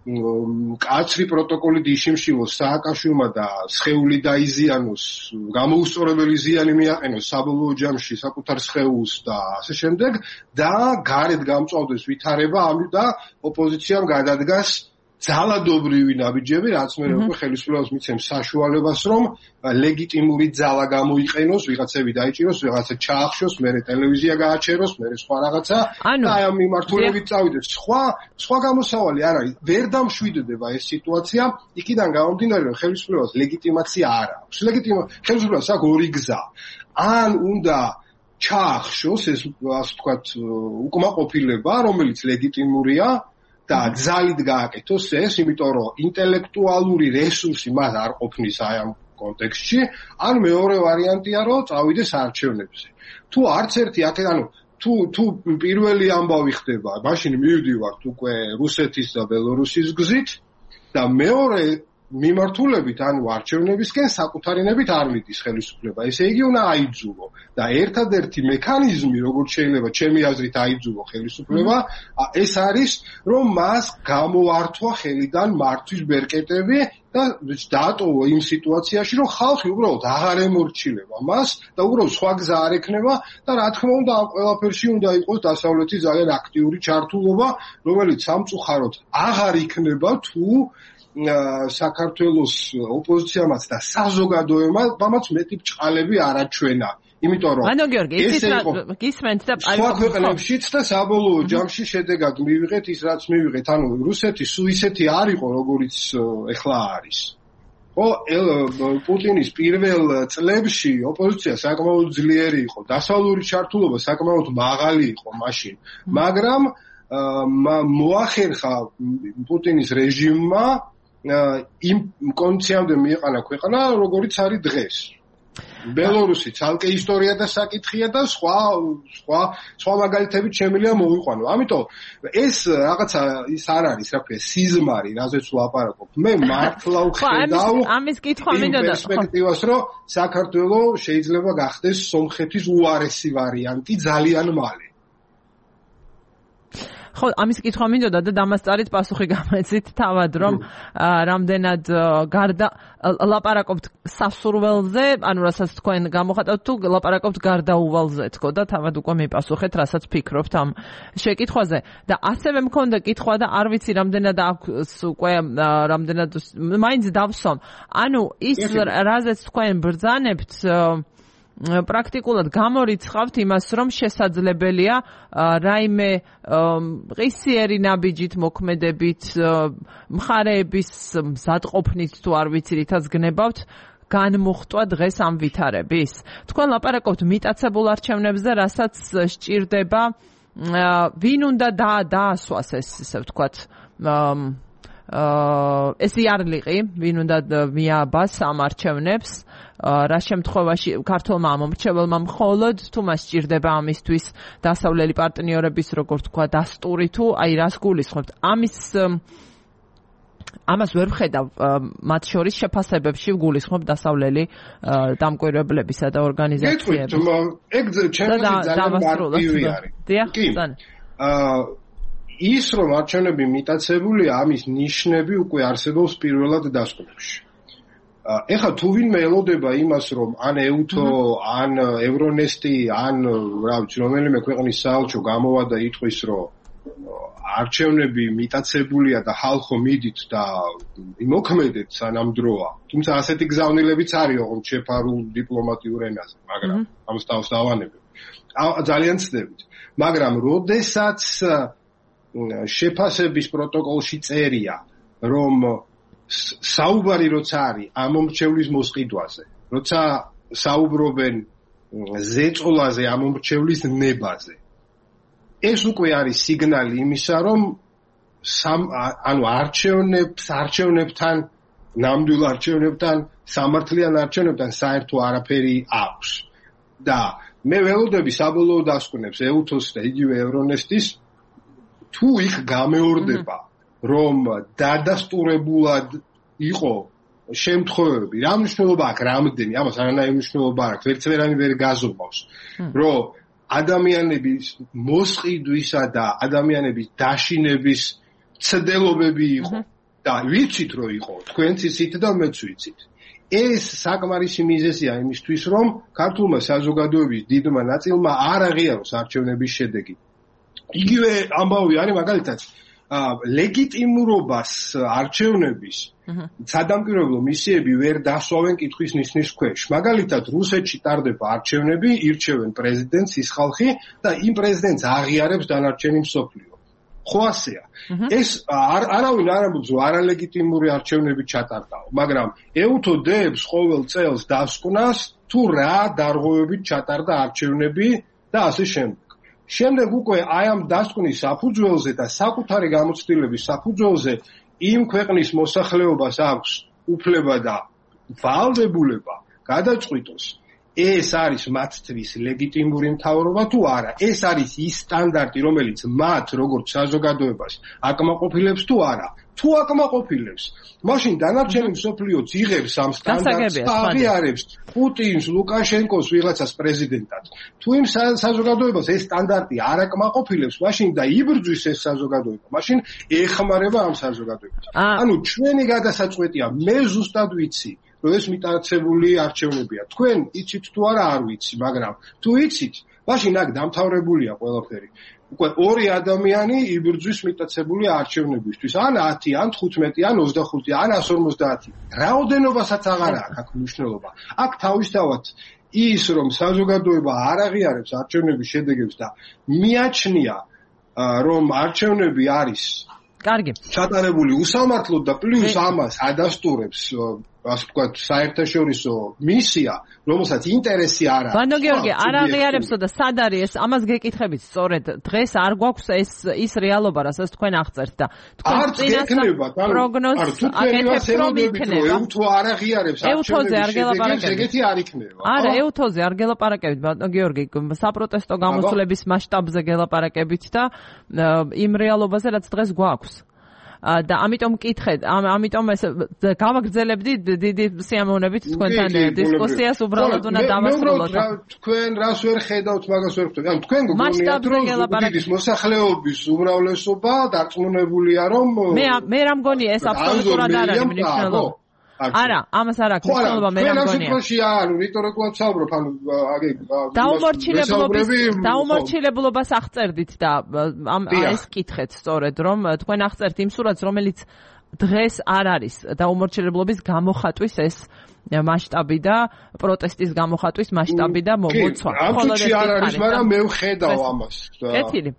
კაცრი პროტოკოლით იშიმშილოს სააკაშვილმა და სხეული დაიზიანოს, გამოუსწორებელი ზიანი მიაყენოს საბოლოო ჯამში საკუთარ სხეულს და ასე შემდეგ და გარეთ გამწვავდეს ვითარება, ამით და ოპოზიციამ გადადგას ძალადობრივი ნაბიჯები, რაც მე უკვე ხელისუფლებას მიცემს საშუალებას, რომ ლეგიტიმური ძალა გამოიყენოს, ვიღაცები დაიჭიროს, ვიღაცა ჩაახშოს, მერე ტელევიზია გააჩეროს, მერე სხვა რაღაცა და აი ამ მიმართულებით წავიდეს. სხვა სხვა გამოსავალი არ არის. ვერ დამშვიდდება ეს სიტუაცია, იქიდან გამომდინარე, რომ ხელისუფლებას ლეგიტიმაცია არ აქვს. ლეგიტიმა ხელისუფლებას აქვს ორი გზა. ან უნდა ჩაახშოს ეს ასე ვთქვათ უკმაყოფილება, რომელიც ლეგიტიმურია და ძალით გააკეთოს ეს, იმიტომ რომ ინტელექტუალური რესურსი მას არ ყოფნის აი ამ კონტექსტში, ან მეორე ვარიანტია, რომ წავიდეს არჩევნებზე. თუ არც ერთი აკეთ, ანუ თუ თუ პირველი ამბავი ხდება, მაშინ მივდივართ უკვე რუსეთის და ბელორუსის გზით და მეორე მიმართულებით, ანუ არჩევნებისკენ საკუთარინებით არ მიდის ხელისუფლება. ესე იგი უნდა აიძულო და ერთადერთი მექანიზმი, როგორც შეიძლება ჩემი აზრით აიძულო ხელისუფლება, ეს არის, რომ მას გამოართვა ხელიდან მართვის ბერკეტები და დაატოვო იმ სიტუაციაში, რომ ხალხი უბრალოდ აღარ ემორჩილება მას და უბრალოდ სხვა გზა არ ექნება და რა თქმა უნდა ამ ყველაფერში უნდა იყოს დასავლეთის ძალიან აქტიური ჩართულობა, რომელიც სამწუხაროდ აღარ იქნება თუ საქართველოს ოპოზიციამაც და საზოგადოებამაც მეტი ბრჭყალები არაჩვენა. იმიტომ რომ ანუ გიორგი, იცით რა გისმენთ და აი სხვა ქვეყნებშიც და საბოლოო ჯამში შედეგად მივიღეთ ის რაც მივიღეთ. ანუ რუსეთი სულ ისეთი არ იყო, როგორიც ეხლა არის. ო პუტინის პირველ წლებში ოპოზიცია საკმაოდ ძლიერი იყო. დასავლური ჩართულობა საკმაოდ მაღალი იყო მაშინ. მაგრამ მოახერხა პუტინის რეჟიმმა იმ კონდიციამდე მიიყვანა ქვეყანა, როგორიც არის დღეს. ბელორუსი ცალკე ისტორია და საკითხია და სხვა სხვა სხვა მაგალითებით შემიძლია მოვიყვანო. ამიტომ ეს რაღაცა ის არ არის, რა ქვია, სიზმარი, რაზეც ვლაპარაკობ. მე მართლა ვხედავ ამის კითხვა მინდოდა პერსპექტივას, რომ საქართველოს შეიძლება გახდეს სომხეთის უარესი ვარიანტი ძალიან მალე. ხო, ამის კითხვა მინდოდა და დამასწარით პასუხი გამეცით თავად, რომ რამდენად გარდა ლაპარაკობთ სასურველზე, ანუ რასაც თქვენ გამოხატავთ, თუ ლაპარაკობთ გარდაუვალზე თქო და თავად უკვე მიპასუხეთ, რასაც ფიქრობთ ამ შეკითხვაზე. და ასევე მქონდა კითხვა და არ ვიცი რამდენად აქვს უკვე რამდენად მაინც დავსვამ. ანუ ის რაზეც თქვენ ბრძანებთ პრაქტიკულად გამორიცხავთ იმას, რომ შესაძლებელია რაიმე ყისიერი ნაბიჯით მოქმედებით, მხარეების მზადყოფნით თუ არ ვიცი რითაც გნებავთ, განმოხტვა დღეს ამ ვითარების. თქვენ ლაპარაკობთ მიტაცებულ არჩევნებზე, რასაც სჭირდება, ვინ უნდა დაასვას ეს, ისე ვთქვათ, ეს იარლიყი, ვინ უნდა მიაბას ამ არჩევნებს, რა შემთხვევაში ქართულმა ამომრჩეველმა მხოლოდ თუ მას სჭირდება ამისთვის დასავლელი პარტნიორების, როგორც თქვა, დასტური თუ აი რას გულისხმობთ. ამის ამას ვერ ვხედავ მათ შორის შეფასებებში გულისხმობ დასავლელი დამკვირვებლებისა და ორგანიზაციების. ეგ ჩემთვის ძალიან მარტივი არის. კი. ის რომ არჩევნები მიტაცებულია, ამის ნიშნები უკვე არსებობს პირველად დასკვნებში. ეხლა თუ ვინმე ელოდება იმას, რომ ან ეუთო, ან ევრონესტი, ან რა ვიცი, რომელიმე ქვეყნის საელჩო გამოვა და იტყვის, რომ არჩევნები მიტაცებულია და ხალხო მიდით და იმოქმედეთ სანამ დროა. თუმცა ასეთი გზავნილებიც არის, ოღონდ შეფარულ დიპლომატიურ ენაზე, მაგრამ ამას თავს დავანებებ. ძალიან ცდებით. მაგრამ როდესაც შეფასების პროტოკოლში წერია, რომ საუბარი როცა არის ამომრჩევლის მოსყიდვაზე, როცა საუბრობენ ზეწოლაზე, ამომრჩევლის ნებაზე, ეს უკვე არის სიგნალი იმისა, რომ ანუ არჩევნებს, არჩევნებთან, ნამდვილ არჩევნებთან, სამართლიან არჩევნებთან საერთო არაფერი აქვს. და მე ველოდები საბოლოო დასკვნებს ეუთოს და იგივე ევრონესტის, თუ იქ გამეორდება, რომ დადასტურებულად იყო შემთხვევები, რა მნიშვნელობა აქვს რამდენი, ამას არანაირი მნიშვნელობა არ აქვს, ვერც ვერანი ვერ გაზომავს, რომ ადამიანების მოსყიდვისა და ადამიანების დაშინების ცდილობები იყო და ვიცით რომ იყო, თქვენც იცით და მეც ვიცით. ეს საკმარისი მიზეზია იმისთვის, რომ ქართულმა საზოგადოების დიდმა ნაწილმა არ აღიაროს არჩევნების შედეგი. იგივე ამბავი არის მაგალითად ლეგიტიმურობას არჩევნების სადამკვირვებლო მისიები ვერ დასვავენ კითხვის ნიშნის ქვეშ. მაგალითად, რუსეთში ტარდება არჩევნები, ირჩევენ პრეზიდენტს ის ხალხი და იმ პრეზიდენტს აღიარებს დანარჩენი მსოფლიო. ხო ასეა. ეს არავინ არ ამბობს, რომ არალეგიტიმური არჩევნები ჩატარდაო, მაგრამ ეუთოდებს ყოველ წელს დასკვნას თუ რა დარღვევებით ჩატარდა არჩევნები და ასე შემდეგ. შემდეგ უკვე აი ამ დასკვნის საფუძველზე და საკუთარი გამოცდილების საფუძველზე იმ ქვეყნის მოსახლეობას აქვს უფლება და ვალდებულება გადაწყვიტოს ეს არის მათთვის ლეგიტიმური მთავრობა თუ არა. ეს არის ის სტანდარტი, რომელიც მათ როგორც საზოგადოებას აკმაყოფილებს თუ არა. თუ აკმაყოფილებს, მაშინ დანარჩენი მსოფლიო იღებს ამ სტანდარტს და აღიარებს პუტინს, ლუკაშენკოს ვიღაცას პრეზიდენტად. თუ იმ საზოგადოებას ეს სტანდარტი არ აკმაყოფილებს, მაშინ და იბრძვის ეს საზოგადოება, მაშინ ეხმარება ამ საზოგადოებას. ანუ ჩვენი გადასაწყვეტია, მე ზუსტად ვიცი, რომ ეს მიტაცებული არჩევნებია. თქვენ იცით თუ არა არ ვიცი, მაგრამ თუ იცით, მაშინ აქ დამთავრებულია ყველაფერი. უკვე ორი ადამიანი იბრძვის მიტაცებული არჩევნებისთვის. ან ათი, ან თხუთმეტი, ან ოცდახუთი, ან ასი ორმოცდაათი. რაოდენობასაც აღარ აქვს აქ მნიშვნელობა. აქ თავისთავად ის, რომ საზოგადოება არ აღიარებს არჩევნების შედეგებს და მიაჩნია, რომ არჩევნები არის კარგი. ჩატარებული უსამართლოდ და პლუს ამას ადასტურებს ასე ვთქვათ, საერთაშორისო მისია, რომელსაც ინტერესი არ აქვს. ბანო გიორგი, არ აღიარებსო და სად არის ეს? ამას გეკითხებით სწორედ. დღეს არ გვაქვს ეს ის რეალობა, რასაც თქვენ აღწერთ და თქვენ წინასწარ პროგნოზს აკეთებთ, რომ იქნება. ევთო არ აღიარებს არჩევნების შედეგებს, ეგეთი არ იქნება. არა, ევთოზე არ გელაპარაკებით, ბანო გიორგი, საპროტესტო გამოსვლების მასშტაბზე გელაპარაკებით და იმ რეალობაზე, რაც დღეს გვაქვს. და ამიტომ მკითხეთ, ამიტომ ეს გავაგრძელებდი დიდი სიამოვნებით თქვენთან დისკუსიას, უბრალოდ უნდა დავასრულოთ. თქვენ რას ვერ ხედავთ, მაგას ვერ ხედავთ. ანუ თქვენ გგონიათ, რომ დიდი მოსახლეობის უმრავლესობა დარწმუნებულია, რომ მე მე რა მგონი ეს აბსოლუტურად არ არის მნიშვნელობა. არა, ამას არ აქვს მნიშვნელობა, მე რა მგონია. თქვენ ასეთში ანუ რიტორიკულად საუბრობ, ანუ აგე დაუმორჩილებლობის დაუმორჩილებლობას აღწერდით და ამ ეს კითხეთ სწორედ, რომ თქვენ აღწერთ იმ სურათს, რომელიც დღეს არ არის დაუმორჩილებლობის გამოხატვის ეს მასშტაბი და პროტესტის გამოხატვის მასშტაბი და მოცვა. ხოლო ეს არ არის, მაგრამ მე ვხედავ ამას. კეთილი.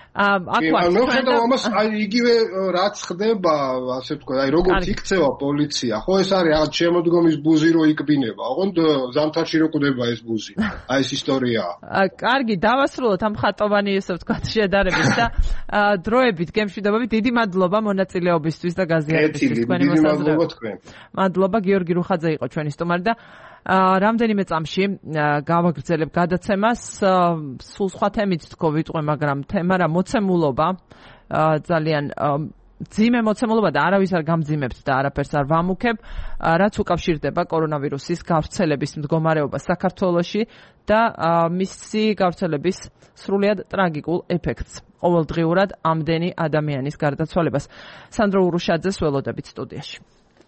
აქ ვარ. მე ვხედავ ამას, აი იგივე რაც ხდება, ასე ვთქვათ, აი როგორც იქცევა პოლიცია, ხო ეს არის რაღაც შემოდგომის ბუზი რო იკბინება, ოღონდ ზამთარში რო კვდება ეს ბუზი. აი ეს ისტორიაა. კარგი, დავასრულოთ ამ ხატოვანი ესე ვთქვათ შედარებით და დროებით გემშვიდობებით, დიდი მადლობა მონაწილეობისთვის და გაზიარებისთვის თქვენი მოსაზრებით. მადლობა, გიორგი რუხაძე იყო ჩვენი სტუმარი და რამდენიმე წამში გავაგრძელებ გადაცემას, სულ სხვა თემით თქო ვიტყვე, მაგრამ თემა რა მოცემულობა, ძალიან ძიმე მოცემულობა და არავის არ გამძიმებთ და არაფერს არ ვამუქებ, რაც უკავშირდება კორონავირუსის გავრცელების მდგომარეობას საქართველოში და მისი გავრცელების სრულიად ტრაგიკულ ეფექტს. ყოველდღიურად ამდენი ადამიანის გარდაცვალებას. სანდრო ურუშაძეს ველოდებით სტუდიაში.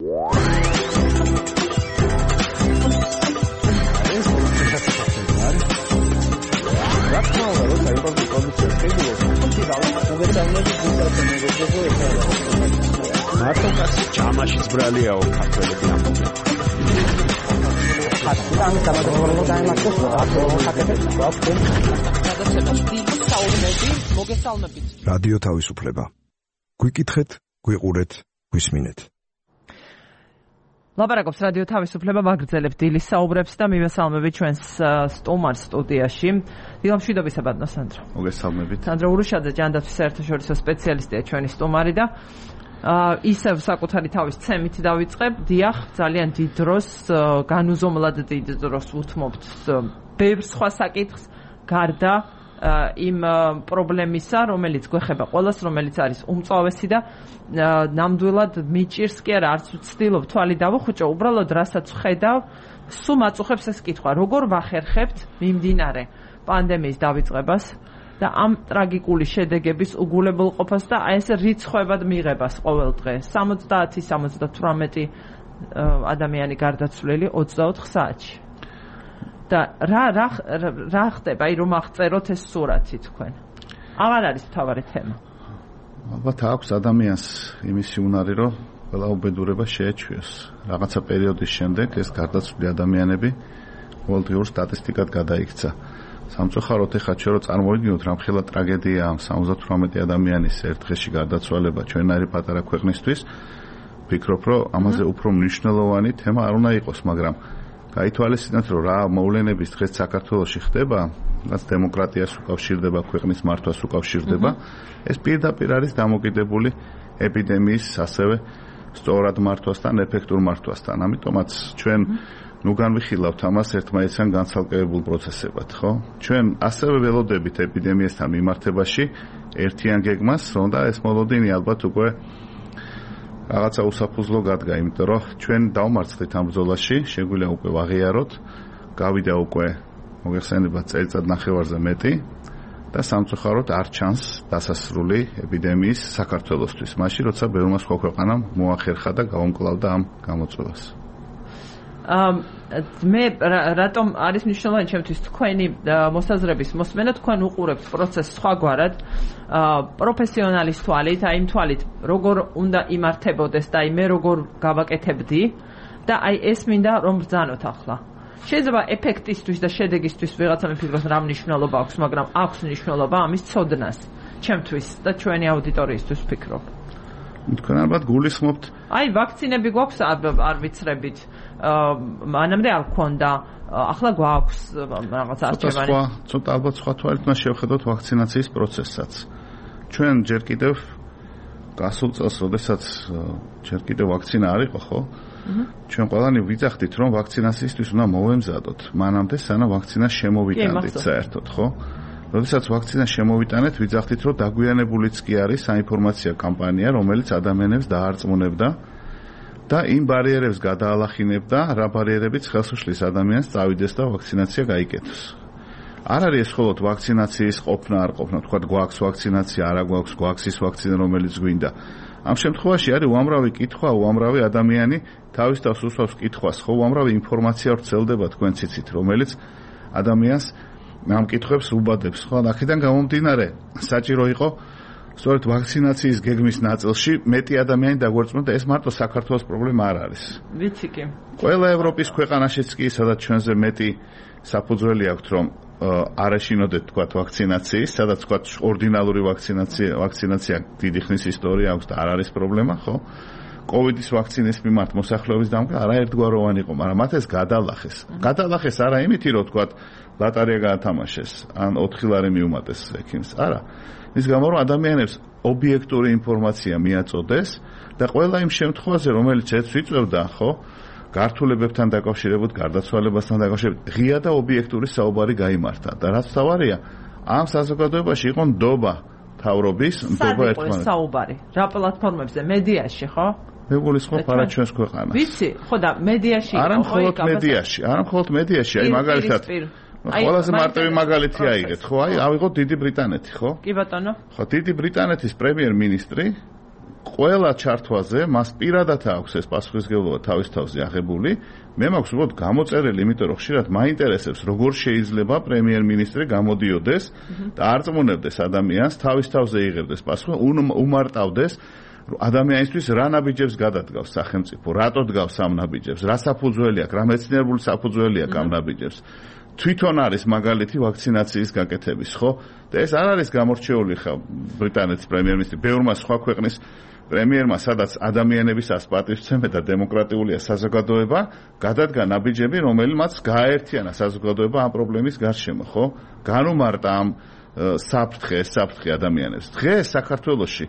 მარტო კაცი ჯამაშიც ბრალიაო ქართველები ამბობენ. ხატი დამთავრებული დაიმართოს ხატები გვაქვს. რადიო თავისუფლება. გვიკითხეთ, გვიყურეთ, გვისმინეთ. ლაპარაკობს რადიო თავისუფლება, ვაგრძელებთ დილის საუბრებს და მივესალმებით ჩვენს სტუმარს სტუდიაში. დილამშვიდობისა ბატონო სანდრო. მოგესალმებით. სანდრო ურუშაძე, ჯანდაცვის საერთაშორისო სპეციალისტია ჩვენი სტუმარი და ისევ საკუთარი თავის ცემით დავიწყებ. დიახ, ძალიან დიდ დროს, განუზომლად დიდ დროს უთმობთ ბევრ სხვა საკითხს, გარდა იმ პრობლემისა, რომელიც გვეხება ყველას, რომელიც არის უმწვავესი და ნამდვილად მიჭირს კი არა, არც ვცდილობ თვალი დავუხუჭო, უბრალოდ რასაც ხედავ, სულ მაწუხებს ეს კითხვა, როგორ ვახერხებთ მიმდინარე პანდემიის დავიწყებას და ამ ტრაგიკული შედეგების უგულებელყოფას და აი ესე რიცხვებად მიღებას ყოველ დღე სამოცდაათი სამოცდათვრამეტი ადამიანი გარდაცვლილი ოცდაოთხ საათში. და რა რა რა ხდება, აი რომ აღწეროთ ეს სურათი თქვენ. აღარ არის მთავარი თემა. ალბათ აქვს ადამიანს იმის უნარი, რომ ყველა უბედურება შეეჩვიოს. რაღაცა პერიოდის შემდეგ ეს გარდაცვლილი ადამიანები ყოველდღიურ სტატისტიკად გადაიქცა. სამწუხაროდ ეხლა ჩვენ რო წარმოვიდგინოთ რამხელა ტრაგედია ამ სამოცდათვრამეტი ადამიანის ერთ დღეში გარდაცვალება ჩვენარი პატარა ქვეყნისთვის, ვფიქრობ, რომ ამაზე უფრო მნიშვნელოვანი თემა არ უნდა იყოს, მაგრამ გაითვალისწინოთ, რომ რა მოვლენების დღეს საქართველოში ხდება, რაც დემოკრატიას უკავშირდება, ქვეყნის მართვას უკავშირდება, ეს პირდაპირ არის დამოკიდებული ეპიდემიის ასევე სწორად მართვასთან, ეფექტურ მართვასთან. ამიტომაც ჩვენ ნუ განვიხილავთ ამას ერთმანეთთან განცალკევებულ პროცესებად, ხო? ჩვენ ასევე ველოდებით ეპიდემიასთან მიმართებაში ერთიან გეგმას, რომ და ეს მოლოდინი ალბათ უკვე რაღაცა უსაფუძვლო გადგა, იმიტომ რომ ჩვენ დავმარცხდით ამ ბრძოლაში, შეგვიძლია უკვე ვაღიაროთ, გავიდა უკვე მოგეხსენებათ წელიწად ნახევარზე მეტი და სამწუხაროდ არ ჩანს დასასრული ეპიდემიის საქართველოსთვის, მაშინ როცა ბევრმა სხვა ქვეყანამ მოახერხა და გაუმკლავდა ამ გამოწვევას. მე რატომ არის მნიშვნელოვანი ჩემთვის თქვენი მოსაზრების მოსმენა, თქვენ უყურებთ პროცესს სხვაგვარად, პროფესიონალის თვალით, აი იმ თვალით, როგორ უნდა იმართებოდეს და აი მე როგორ გავაკეთებდი და აი ეს მინდა რომ ბრძანოთ ახლა. შეიძლება ეფექტისთვის და შედეგისთვის ვიღაცა მიფიქროს რა მნიშვნელობა აქვს, მაგრამ აქვს მნიშვნელობა ამის ცოდნას ჩემთვის და ჩვენი აუდიტორიისთვის ვფიქრობ. თქვენ ალბათ გულისხმობთ. აი ვაქცინები გვაქვს არ ვიცრებით. მანამდე არ გქონდა, ახლა გვაქვს რაღაც არჩევანი. სხვა, ცოტა ალბათ სხვა თვალით უნდა შევხედოთ ვაქცინაციის პროცესსაც. ჩვენ ჯერ კიდევ გასულ წელს, როდესაც ჯერ კიდევ ვაქცინა არ იყო, ხო? ჩვენ ყველანი ვიძახდით, რომ ვაქცინაციისთვის უნდა მოვემზადოთ. მანამდე სანამ ვაქცინა შემოვიტანდით საერთოდ, ხო? როდესაც ვაქცინა შემოვიტანეთ, ვიძახდით, რომ დაგვიანებულიც კი არის საინფორმაციო კამპანია, რომელიც ადამიანებს დაარწმუნებდა და იმ ბარიერებს გადაალახინებდა, რა ბარიერებიც ხელს უშლის ადამიანს წავიდეს და ვაქცინაცია გაიკეთოს. არ არის ეს მხოლოდ ვაქცინაციის ყოფნა არ ყოფნა, თქვა გვაქვს ვაქცინაცია, არა გვაქვს, გვაქვს ის ვაქცინა, რომელიც გვინდა. ამ შემთხვევაში არის უამრავი კითხვა, უამრავი ადამიანი თავის თავს უსვამს კითხვას, ხო, უამრავი ინფორმაცია ვრცელდება თქვენ ციცით, რომელიც ადამიანს ამ კითხვებს უბადებს, ხო, აქედან გამომდინარე, საჭირო იყო სწორედ ვაქცინაციის გეგმის ნაწილში მეტი ადამიანი დაგვერწმუნდა და ეს მარტო საქართველოს პრობლემა არ არის. ვიცი კი. ყველა ევროპის ქვეყანაშიც კი, სადაც ჩვენზე მეტი საფუძველი აქვთ, რომ არ ეშინოდეთ თქვა ვაქცინაციის, სადაც თქვა ორდინალური ვაქცინაცია, ვაქცინაცია დიდი ხნის ისტორია აქვს და არ არის პრობლემა, ხო? კოვიდის ვაქცინის მიმართ მოსახლეობის დამკვირვა არაერთგვაროვანი იყო, მაგრამ მათ ეს გადალახეს. გადალახეს არა იმითი, რომ თქვა ლატარია გაათამაშეს, ან ოთხი ლარი მიუმატეს ექიმს, არა. ის გამო რომ ადამიანებს ობიექტური ინფორმაცია მიაწოდეს და ყველა იმ შემთხვევაზე, რომელიც ეს ვიწევდა, ხო? გართულებებთან დაკავშირებით, გარდაცვალებასთან დაკავშირებით, ღია და ობიექტური საუბარი გაიმართა და რაც თავარია, ამ საზოგადოებაში იყო ნდობა თავრობის, ნდობა ერთმანეთს. საუბარი, რა პლატფორმებზე, მედიაში, ხო? მე გულისხმობ არა ჩვენს ქვეყანას. ვიცი, ხო და მედიაში იყო, არა მხოლოდ მედიაში, არა მხოლოდ მედიაში, აი მაგალითად ყველაზე მარტივი მაგალითი აიღეთ, ხო? აი ავიღოთ დიდი ბრიტანეთი, ხო? კი ბატონო. ხო, დიდი ბრიტანეთის პრემიერ-მინისტრი ყველა ჩართვაზე მას პირადად აქვს ეს პასუხისმგებლობა თავის თავზე აღებული. მე მაქვს უბრალოდ გამოწერილი, იმიტომ რომ ხშირად მაინტერესებს, როგორ შეიძლება პრემიერ-მინისტრი გამოდიოდეს და არწმუნებდეს ადამიანს, თავის თავზე იღებდეს პასუხი, უმარტავდეს ადამიანისთვის რა ნაბიჯებს გადადგავს სახელმწიფო, რატო დგავს ამ ნაბიჯებს, რა საფუძველი აქვს, რა მეცნიერული საფუძველი აქვს ამ ნაბიჯებს. თვითონ არის მაგალითი ვაქცინაციის გაკეთების, ხო? და ეს არ არის გამორჩეული ხა ბრიტანეთის პრემიერ-მინისტრი, ბევრმა სხვა ქვეყნის პრემიერმა, სადაც ადამიანების ასპატივცემა და დემოკრატიულია საზოგადოება, გადადგა ნაბიჯები, რომელმაც გააერთიანა საზოგადოება ამ პრობლემის გარშემო, ხო? განუმარტა ამ საფრთხე, საფრთხე ადამიანებს. დღეს საქართველოში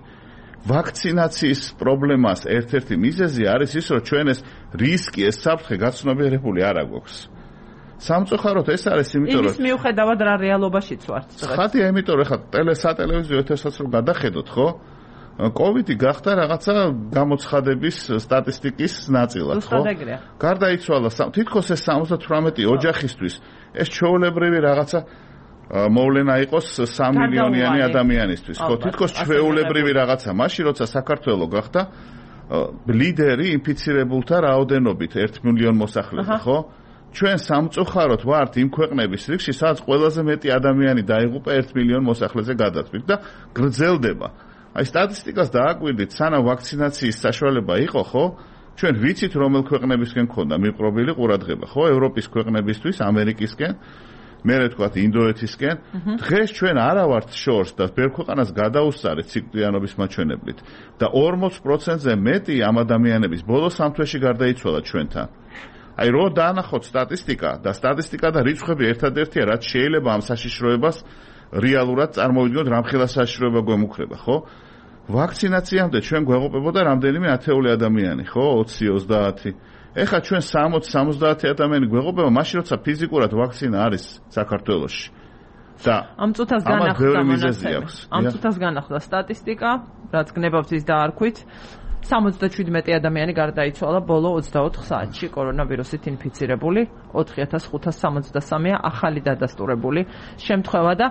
ვაქცინაციის პრობლემას ერთ-ერთი მიზეზი არის ის, რომ ჩვენ ეს რისკი, ეს საფრთხე გაცნობიერებული არ აქვს. სამწუხაროდ ეს არის, იმიტომ რომ იმის მიუხედავად რა რეალობაშიც ვართ. ხათია, იმიტომ რომ ხა ტელესატელევიზიო ეთერსაც რომ გადახედოთ, ხო? კოვიდი გახდა რაღაცა გამოცხადების სტატისტიკის ნაწილად, ხო? გარდაიცვალა თითქოს ეს სამოცდათვრამეტი ოჯახისთვის ეს ჩვეულებრივი რაღაცა მოვლენა იყოს სამი მილიონიანი ადამიანისთვის. ხო, თითქოს ჩვეულებრივი რაღაცა. მაშინ როცა საქართველოს გახდა ლიდერი ინფიცირებულთა რაოდენობით ერთ მილიონ მოსახლეზე, ხო? ჩვენ სამწუხაროდ ვართ იმ ქვეყნების რიგში, სადაც ყველაზე მეტი ადამიანი დაიღუპა ერთ მილიონ მოსახლეზე გადაწყვეტ და გრძელდება. აი სტატისტიკას დააკვირდით, სანამ ვაქცინაციის საშუალება იყო, ხო? ჩვენ ვიცით რომელ ქვეყნებისკენ ქონდა მიყრობილი ყურადღება, ხო? ევროპის ქვეყნებისთვის, ამერიკისკენ, მერე თქვათ ინდოეთისკენ. დღეს ჩვენ არა ვართ შორს და ბევრ ქვეყანას გადაუსწარეთ ციკლიანობის მაჩვენებლით და ორმოც პროცენტზე მეტი ამ ადამიანების ბოლო სამ თვეში გარდაიცვალა ჩვენთან. აი რო დაანახოთ სტატისტიკა და სტატისტიკა და რიცხვები ერთადერთია, რაც შეიძლება ამ საშიშროებას რეალურად წარმოვიდგინოთ, რამხელა საშიშროება გვემუქრება, ხო? ვაქცინაციამდე ჩვენ გვეღუპებოდა რამდენიმე ათეული ადამიანი, ხო? ოცი ოცდაათი. ეხლა ჩვენ სამოცი სამოცდაათი ადამიანი გვეღუპება, მაშინ როცა ფიზიკურად ვაქცინა არის საქართველოში. და ამ წუთას განახლდა მონაცემი. ამ წუთას განახლდა სტატისტიკა, რაც გნებავთ ის დაარქვით. სამოცდაშვიდმეტი ადამიანი გარდაიცვალა ბოლო ოცდაოთხ საათში კორონავირუსით ინფიცირებული, ოთხი ათას ხუთას სამოცდასამია ახალი დადასტურებული შემთხვევა და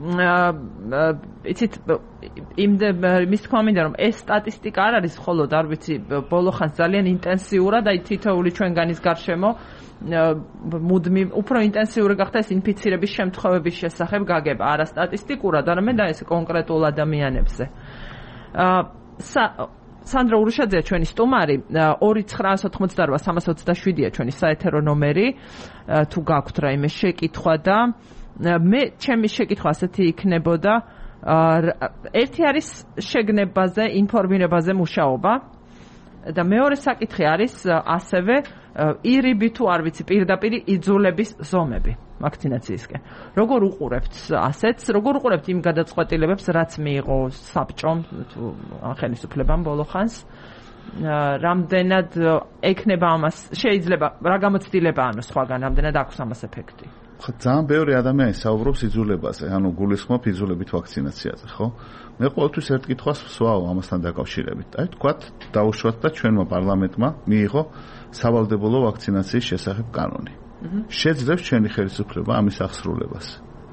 იცით იმის თქმა მინდა რომ ეს სტატისტიკა არ არის მხოლოდ არ ვიცი ბოლო ხანს ძალიან ინტენსიურად აი თითოეული ჩვენგანის გარშემო მუდმივ უფრო ინტენსიური გახდა ეს ინფიცირების შემთხვევების შესახებ გაგება არა სტატისტიკურად არამედ ეს კონკრეტულ ადამიანებზე. სანდრა ურუშაძეა ჩვენი სტუმარი, ორი ცხრაას ოთხმოცდარვა სამას ოცდაშვიდია ჩვენი საეთერო ნომერი, თუ გაქვთ რაიმე შეკითხვა და მე ჩემი შეკითხვა ასეთი იქნებოდა, ერთი არის შეგნებაზე, ინფორმირებაზე მუშაობა და მეორე საკითხი არის ასევე ირიბი თუ არ ვიცი პირდაპირ იძულების ზომები ვაქცინაციისკენ. როგორ უყურებთ ასეთს, როგორ უყურებთ იმ გადაწყვეტილებებს, რაც მიიღო საბჭომ თუ ხელისუფლებამ ბოლო ხანს, რამდენად ექნება ამას, შეიძლება რა გამოცდილება ანუ სხვაგან, რამდენად აქვს ამას ეფექტი? ხო, ძალიან ბევრი ადამიანი საუბრობს იძულებაზე, ანუ გულისხმობ იძულებით ვაქცინაციაზე, ხო? მე ყოველთვის ერთ კითხვას ვსვავ ამასთან დაკავშირებით. აი თქვათ, დაუშვათ და ჩვენმა პარლამენტმა მიიღო სავალდებულო ვაქცინაციის შესახებ კანონი. შეძლებს ჩვენი ხელისუფლება ამის აღსრულებას.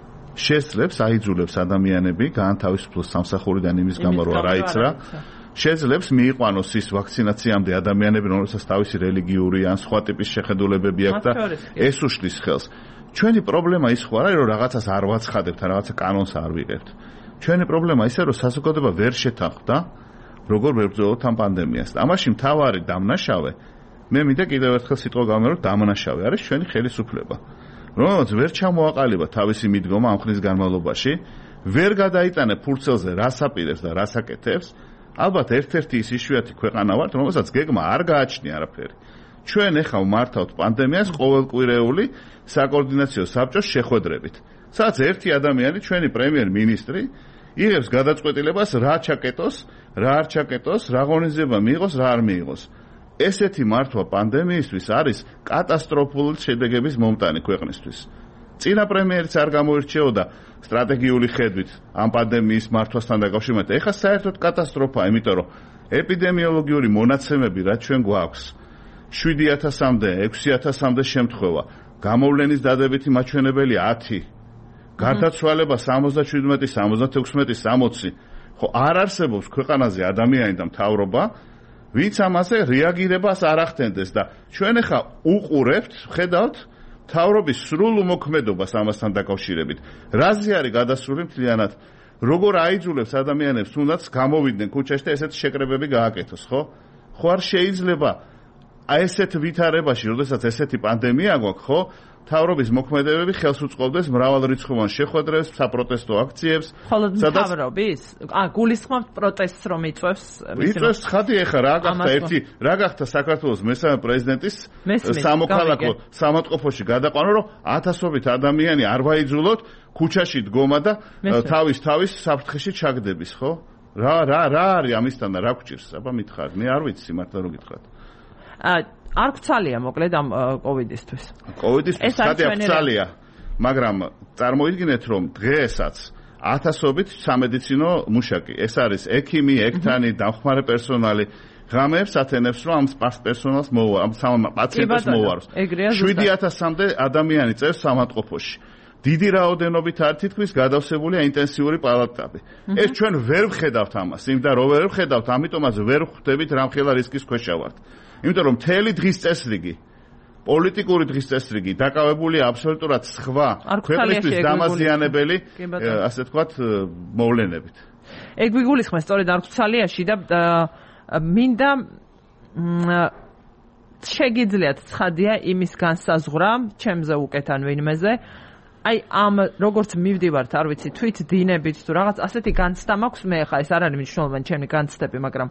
შეძლებს აიძულებს ადამიანები გაანთავისუფლოს სამსახურიდან იმის გამო რომ არ აიცრა. შეძლებს მიიყვანოს ის ვაქცინაციამდე ადამიანები, რომელსაც თავისი რელიგიური ან სხვა ტიპის შეხედულებები აქვს და ეს უშლის ხელს. ჩვენი პრობლემა ის ხო არა, რომ რაღაცას არ ვაცხადებთ, რაღაცა კანონს არ ვიღებთ. ჩვენი პრობლემა ისე, რომ საზოგადოება ვერ შეთანხმდა, როგორ ვებრძოლოთ ამ პანდემიას. ამაში მთავარი დამნაშავე მე მინდა კიდევ ერთხელ სიტყვა გამეორებ, დამნაშავე არის ჩვენი ხელისუფლება. რომელიც ვერ ჩამოაყალიბა თავისი მიდგომა ამ ხნის განმავლობაში, ვერ გადაიტანა ფურცელზე რას აპირებს და რას აკეთებს, ალბათ ერთ-ერთი ის იშვიათი ქვეყანა ვართ, რომელსაც გეგმა არ გააჩნია არაფერი. ჩვენ ახლა ვმართავთ პანდემიას ყოველკვირეული საკოორდინაციო საბჭოს შეხვედრებით. სადაც ერთი ადამიანი, ჩვენი პრემიერ-მინისტრი, იღებს გადაწყვეტილებას რა ჩაკეტოს, რა არ ჩაკეტოს, რა ღონისძიება მიიღოს, რა არ მიიღოს. ესეთი მართვა პანდემიისთვის არის კატასტროფული შედეგების მომტანი ქვეყნისთვის. წინა პრემიერიც არ გამოირჩეოდა სტრატეგიული ხედვით ამ პანდემიის მართვასთან დაკავშირებით. ეხლა საერთოდ კატასტროფაა, იმიტომ რომ ეპიდემიოლოგიური მონაცემები რაც ჩვენ გვაქვს, შვიდი ათასამდე, ექვსი ათასამდე შემთხვევა, გამოვლენის დადებითი მაჩვენებელი ათი, გარდაცვალება სამოცდაშვიდმეტი, სამოცდათექვსმეტი, სამოცი. ხო, არ არსებობს ქვეყანაზე ადამიანი და მთავრობა, ვინც ამაზე რეაგირებას არ ახდენდეს და ჩვენ ახლა უყურებთ, ხედავთ მთავრობის სრულ უმოქმედობას ამასთან დაკავშირებით. რაზე არის გადასრული მთლიანად? როგორ აიძულებს ადამიანებს თუნდაც გამოვიდნენ ქუჩაში და ესეთი შეკრებები გააკეთოს, ხო? ხო არ შეიძლება აი ესეთ ვითარებაში, როდესაც ესეთი პანდემია გვაქვს, ხო? მთავრობის მოქმედებები ხელს უწყობდეს მრავალრიცხოვან შეხვედრებს, საპროტესტო აქციებს. ხოლო მთავრობის? აა, გულისხმობთ პროტესტს რომ იწვევს? იწვევს ხადი ეხა რა გახდა ერთი, რა გახდა საქართველოს მესამე პრეზიდენტის სამოქალაქო სამოწყოფოში გადაყვანა, რომ ათასობით ადამიანი არ ვაიძულოთ ქუჩაში დგომა და თავის თავის საფრთხეში ჩაგდების, ხო? რა რა რა არის ამისთან და რა გვჭირს? აბა მითხარ, მე არ ვიცი მართლა რო გითხრათ. აა არ გვცალია მოკლედ ამ კოვიდისთვის. კოვიდისთვის ხადი აღცალია, მაგრამ წარმოიდგინეთ რომ დღესაც ათასობით სამედიცინო მუშაკი, ეს არის ექიმი, ექთანი, დამხმარე პერსონალი, ღამეებს ათენებს რომ ამ პერსონალს მოვა, ამ პაციენტებს მოვაროს. შვიდი ათასამდე ადამიანი წევს სამატყოფოში. დიდი რაოდენობით არ თითქმის გადავსებულია ინტენსიური პალატები. ეს ჩვენ ვერ ვხედავთ ამას, იმ და რო ვერ ვხედავთ, ამიტომაც ვერ ვხვდებით რამხელა რისკის ქვეშ ვართ. იმიტომ რომ მთელი დღის წესრიგი პოლიტიკური დღის წესრიგი დაკავებულია აბსოლუტურად სხვა ქვეყნისთვის დამაზიანებელი, ასე ვთქვათ, მოვლენებით. ეგ გვიგულისხმეს სწორედ არქცალიაში და მინდა შეგიძლიათ ცხადია იმის განსაზღვრა, ჩემზე უკეთ ან ვინმეზე, აი ამ როგორც მივდივართ, არ ვიცი, თვით დინებით თუ რაღაც ასეთი განცდა მაქვს მე ხა ეს არ არის მნიშვნელოვანი ჩემი განცდები, მაგრამ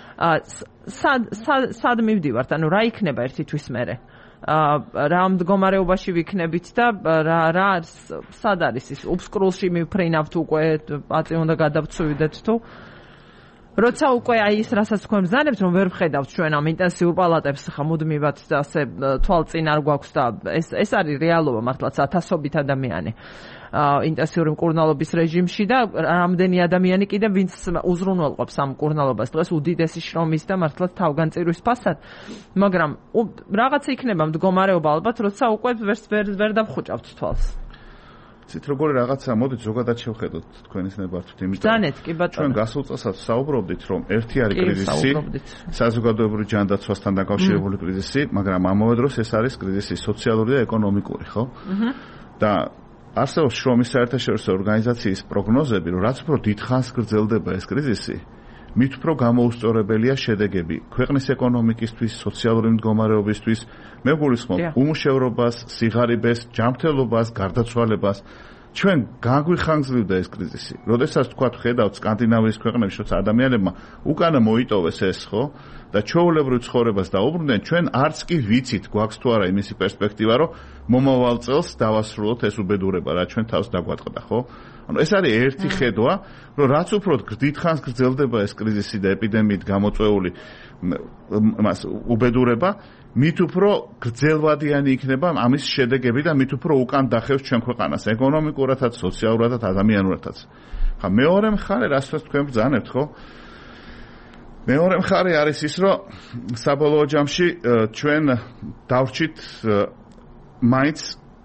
სად სად მივდივართ, ანუ რა იქნება ერთი თვის მერე? რა მდგომარეობაში ვიქნებით და რა რა სად არის ის უბსკრულში მივფრინავთ უკვე პაწი უნდა გადავწვიდეთ თუ როცა უკვე აი ის რასაც თქვენ ბრძანებთ რომ ვერ ვხედავთ ჩვენ ამ ინტენსიურ პალატებს ხა მუდმივად და ასე თვალწინ არ გვაქვს და ეს ეს არის რეალობა მართლაც ათასობით ადამიანი ინტენსიური მკურნალობის რეჟიმში და რამდენი ადამიანი კიდე ვინც უზრუნველყოფს ამ მკურნალობას დღეს უდიდესი შრომის და მართლაც თავგანწირვის ფასად მაგრამ რაღაცა იქნება მდგომარეობა ალბათ როცა უკვე ვერ ვერ დავხუჭავთ თვალს ცით როგორი რაღაცა მოდით ზოგადად შევხედოთ თქვენის ნებართვით იმიტომ ძანეთ კი ბატონო ჩვენ გასულ წელსაც საუბრობდით რომ ერთი არის კრიზისი საზოგადოებრივი ჯანდაცვასთან დაკავშირებული კრიზისი მაგრამ ამავე დროს ეს არის კრიზისი სოციალური და ეკონომიკური ხო და არსებობს შრომის საერთაშორისო ორგანიზაციის პროგნოზები, რომ რაც უფრო დიდხანს გრძელდება ეს კრიზისი, მით უფრო გამოუსწორებელია შედეგები ქვეყნის ეკონომიკისთვის, სოციალური მდგომარეობისთვის, მე გულისხმობ უმუშევრობას, სიღარიბეს, ჯანმრთელობას, გარდაცვალებას. ჩვენ განგვიხანგრძლივდა ეს კრიზისი. როდესაც თქვა ხედავთ სკანდინავიის ქვეყნებში, როცა ადამიანებმა უკანა მოიტოვეს ეს, ხო? და ჩვეულებრივ ცხოვრებას დაუბრუნდნენ, ჩვენ არც კი ვიცით, გვაქვს თუ არა იმისი პერსპექტივა, რომ მომავალ წელს დავასრულოთ ეს უბედურება, რა ჩვენ თავს დაგვატყდა, ხო? ანუ ეს არის ერთი ხედვა, რომ რაც უფრო დიდხანს გრძელდება ეს კრიზისი და ეპიდემიით გამოწვეული მას უბედურება, მით უფრო გრძელვადიანი იქნება ამის შედეგები და მით უფრო უკან დახევს ჩვენ ქვეყანას ეკონომიკურადაც, სოციალურადაც, ადამიანურადაც. ხა მეორე მხარე, რასაც თქვენ ბრძანებთ, ხო? მეორე მხარე არის ის, რომ საბოლოო ჯამში ჩვენ დავრჩით მაინც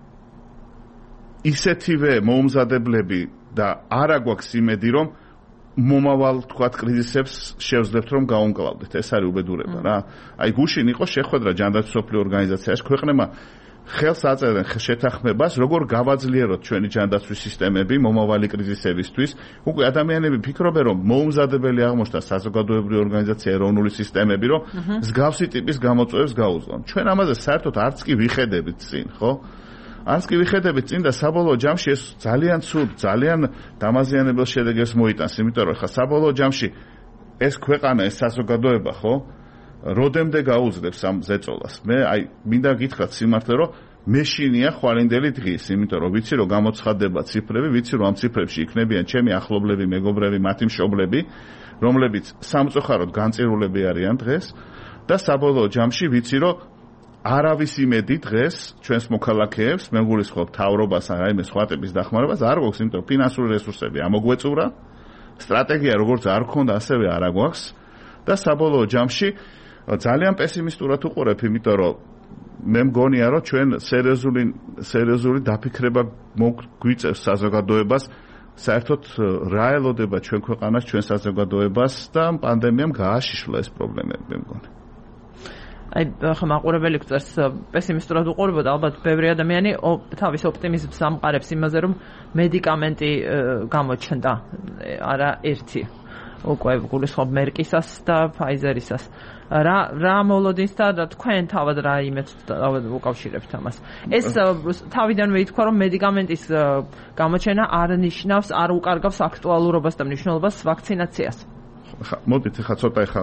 ისეთივე მოუმზადებლები და არა გვაქვს იმედი, რომ მომავალ თქვათ კრიზისებს შევძლებთ რომ გაუმკლავდეთ. ეს არის უბედურება რა. აი გუშინ იყო შეხვედრა ჯანდაცვის მსოფლიო ორგანიზაციაში. ქვეყნებმა ხელს აწერენ შეთანხმებას, როგორ გავაძლიეროთ ჩვენი ჯანდაცვის სისტემები მომავალი კრიზისებისთვის. უკვე ადამიანები ფიქრობენ, რომ მოუმზადებელი აღმოჩნდა საზოგადოებრივი ორგანიზაცია ეროვნული სისტემები, რომ მსგავსი ტიპის გამოწვევებს გაუძლონ. ჩვენ ამაზე საერთოდ არც კი ვიხედებით წინ, ხო? არც კი ვიხედებით წინ და საბოლოო ჯამში ეს ძალიან ცუდ, ძალიან დამაზიანებელ შედეგებს მოიტანს, იმიტომ რომ ხა საბოლოო ჯამში ეს ქვეყანა, ეს საზოგადოება, ხო? როდემდე გაუძლებს ამ ზეწოლას. მე აი მინდა გითხრათ სიმართლე, რომ მეშინია ხვალინდელი დღის, იმიტომ რომ ვიცი რომ გამოცხადდება ციფრები, ვიცი რომ ამ ციფრებში იქნებიან ჩემი ახლობლები, მეგობრები, მათი მშობლები, რომლებიც სამწუხაროდ განწირულები არიან დღეს და საბოლოო ჯამში ვიცი რომ არავის იმედი დღეს ჩვენს მოქალაქეებს, მე გულისხმობ თავრობას ან რაიმე სხვა ტიპის დახმარებას არ გვაქვს, იმიტომ რომ ფინანსური რესურსები ამოგვეწურა, სტრატეგია როგორც არ ქონდა, ასევე არ აგვაქვს და საბოლოო ჯამში ძალიან პესიმისტურად უყურებ, იმიტომ რომ მე მგონია, რომ ჩვენ სერიოზული სერიოზული დაფიქრება გვიწევს საზოგადოებას, საერთოდ რა ელოდება ჩვენ ქვეყანას, ჩვენ საზოგადოებას და პანდემიამ გააშიშლა ეს პრობლემები, მე მგონი. აი ხა მაყურებელი გწერს პესიმისტურად უყურებოდა, ალბათ ბევრი ადამიანი თავის ოპტიმიზმს ამყარებს იმაზე, რომ მედიკამენტი გამოჩნდა, არა ერთი. უკვე გულისხმობ მერკისას და ფაიზერისას. რა რა მოლოდინს და თქვენ თავად რა იმედს უკავშირებთ ამას. ეს თავიდანვე ითქვა, რომ მედიკამენტის გამოჩენა არ ნიშნავს, არ უკარგავს აქტუალურობას და მნიშვნელობას ვაქცინაციას. ხა მოდით ხა ცოტა ხა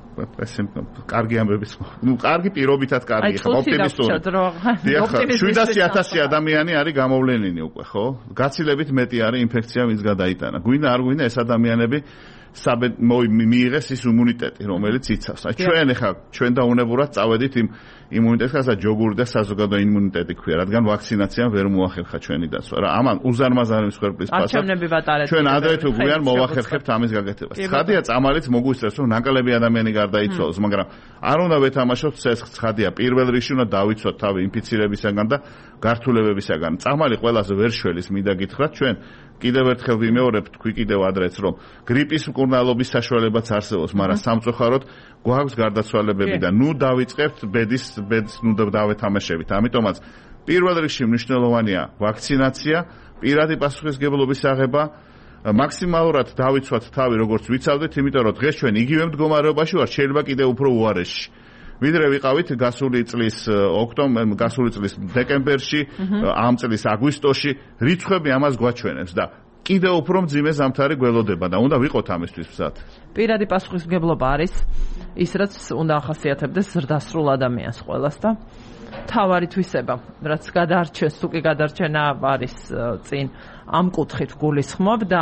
კარგი ამბების, ну, კარგი პირობითად კარგი, ხა ოპტიმისტური. შვიდასი ათასი ადამიანი არის გამოვლენილი უკვე, ხო? გაცილებით მეტი არის ინფექცია, ვინც გადაიტანა. გვინდა არ გვინდა ეს ადამიანები მიიღეს ის იმუნიტეტი, რომელიც იცავს. აი ჩვენ ხა ჩვენ და უნებურად წავედით იმ იმუნიტეტს, რასაც ჯოგური და საზოგადო იმუნიტეტი ქვია, რადგან ვაქცინაციამ ვერ მოახერხა ჩვენი დაცვა. რა ამან უზარმაზარი მსხვერპლის ფასად არჩევნები ვატარეთ. ჩვენ ადრე თუ გვიან მოვახერხებთ ამის გაკეთებას. ცხადია, წამალიც მოგვისწრებს, რომ ნაკლები ადამიანი გარდაიცვალოს, მაგრამ არ უნდა ვეთამაშოთ ცესხს. ცხადია, პირველ რიგში უნდა დავიცვათ თავი ინფიცირებისაგან და გართულებებისაგან. წამალი ყველაზე ვერ შველის, მინდა გითხრათ, ჩვენ კიდევ ერთხელ ვიმეორებ, თქვი კიდევ ადრეც, რომ გრიპის მკურნალობის საშუალებაც არსებობს, მაგრამ სამწუხაროდ გვაქვს გარდაცვალებები და ნუ დავიწყებთ ბედის ბედს ნუ დავეთამაშებით. ამიტომაც პირველ რიგში მნიშვნელოვანია ვაქცინაცია, პირადი პასუხისმგებლობის აღება, მაქსიმალურად დავიცვათ თავი, როგორც ვიცავდით, იმიტომ რომ დღეს ჩვენ იგივე მდგომარეობაში ვართ, შეიძლება კიდევ უფრო უარესში. ვიდრე ვიყავით გასული წლის ოქტომბერში, გასული წლის დეკემბერში, ამ წლის აგვისტოში, რიცხვები ამას გვაჩვენებს და კიდევ უფრო მძიმე ზამთარი გველოდება და უნდა ვიყოთ ამისთვის მზად. პირადი პასუხისმგებლობა არის ის, რაც უნდა ახასიათებდეს ზრდასრულ ადამიანს ყველას და თავარი თვისება, რაც გადარჩენს, თუ კი გადარჩენა არის წინ ამ კუთხით გულისხმობ და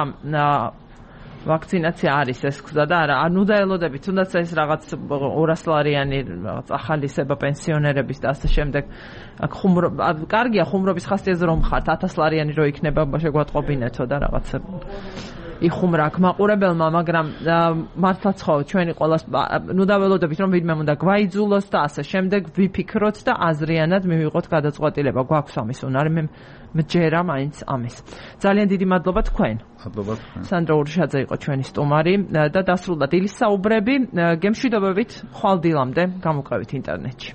ვაქცინაცია არის ეს გზა და არა, არ უნდა ელოდებით, თუნდაც ეს რაღაც ორასლარიანი რაღაც ახალისება პენსიონერების და ასე შემდეგ. აქ ხუმრობა, კარგია ხუმრობის ხასიათზე რომ ხართ, ათასლარიანი რო იქნება, შეგვატყობინეთო და რაღაც იხუმრა აქ მაყურებელმა, მაგრამ მართლაც ხო, ჩვენი ყოველას ნუ დაველოდებით, რომ ვინმე უნდა გვაიძულოს და ასე შემდეგ ვიფიქროთ და აზრიანად მივიღოთ გადაწყვეტილება. გვაქვს ამის უნარი, მე მჯერა მაინც ამის. ძალიან დიდი მადლობა თქვენ. მადლობა თქვენ. სანდრა ურშაძე იყო ჩვენი სტუმარი და დასრულდა დილის საუბრები. გემშვიდობებით ხვალ დილამდე გამოვყევით ინტერნეტში.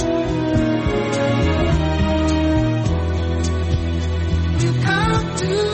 To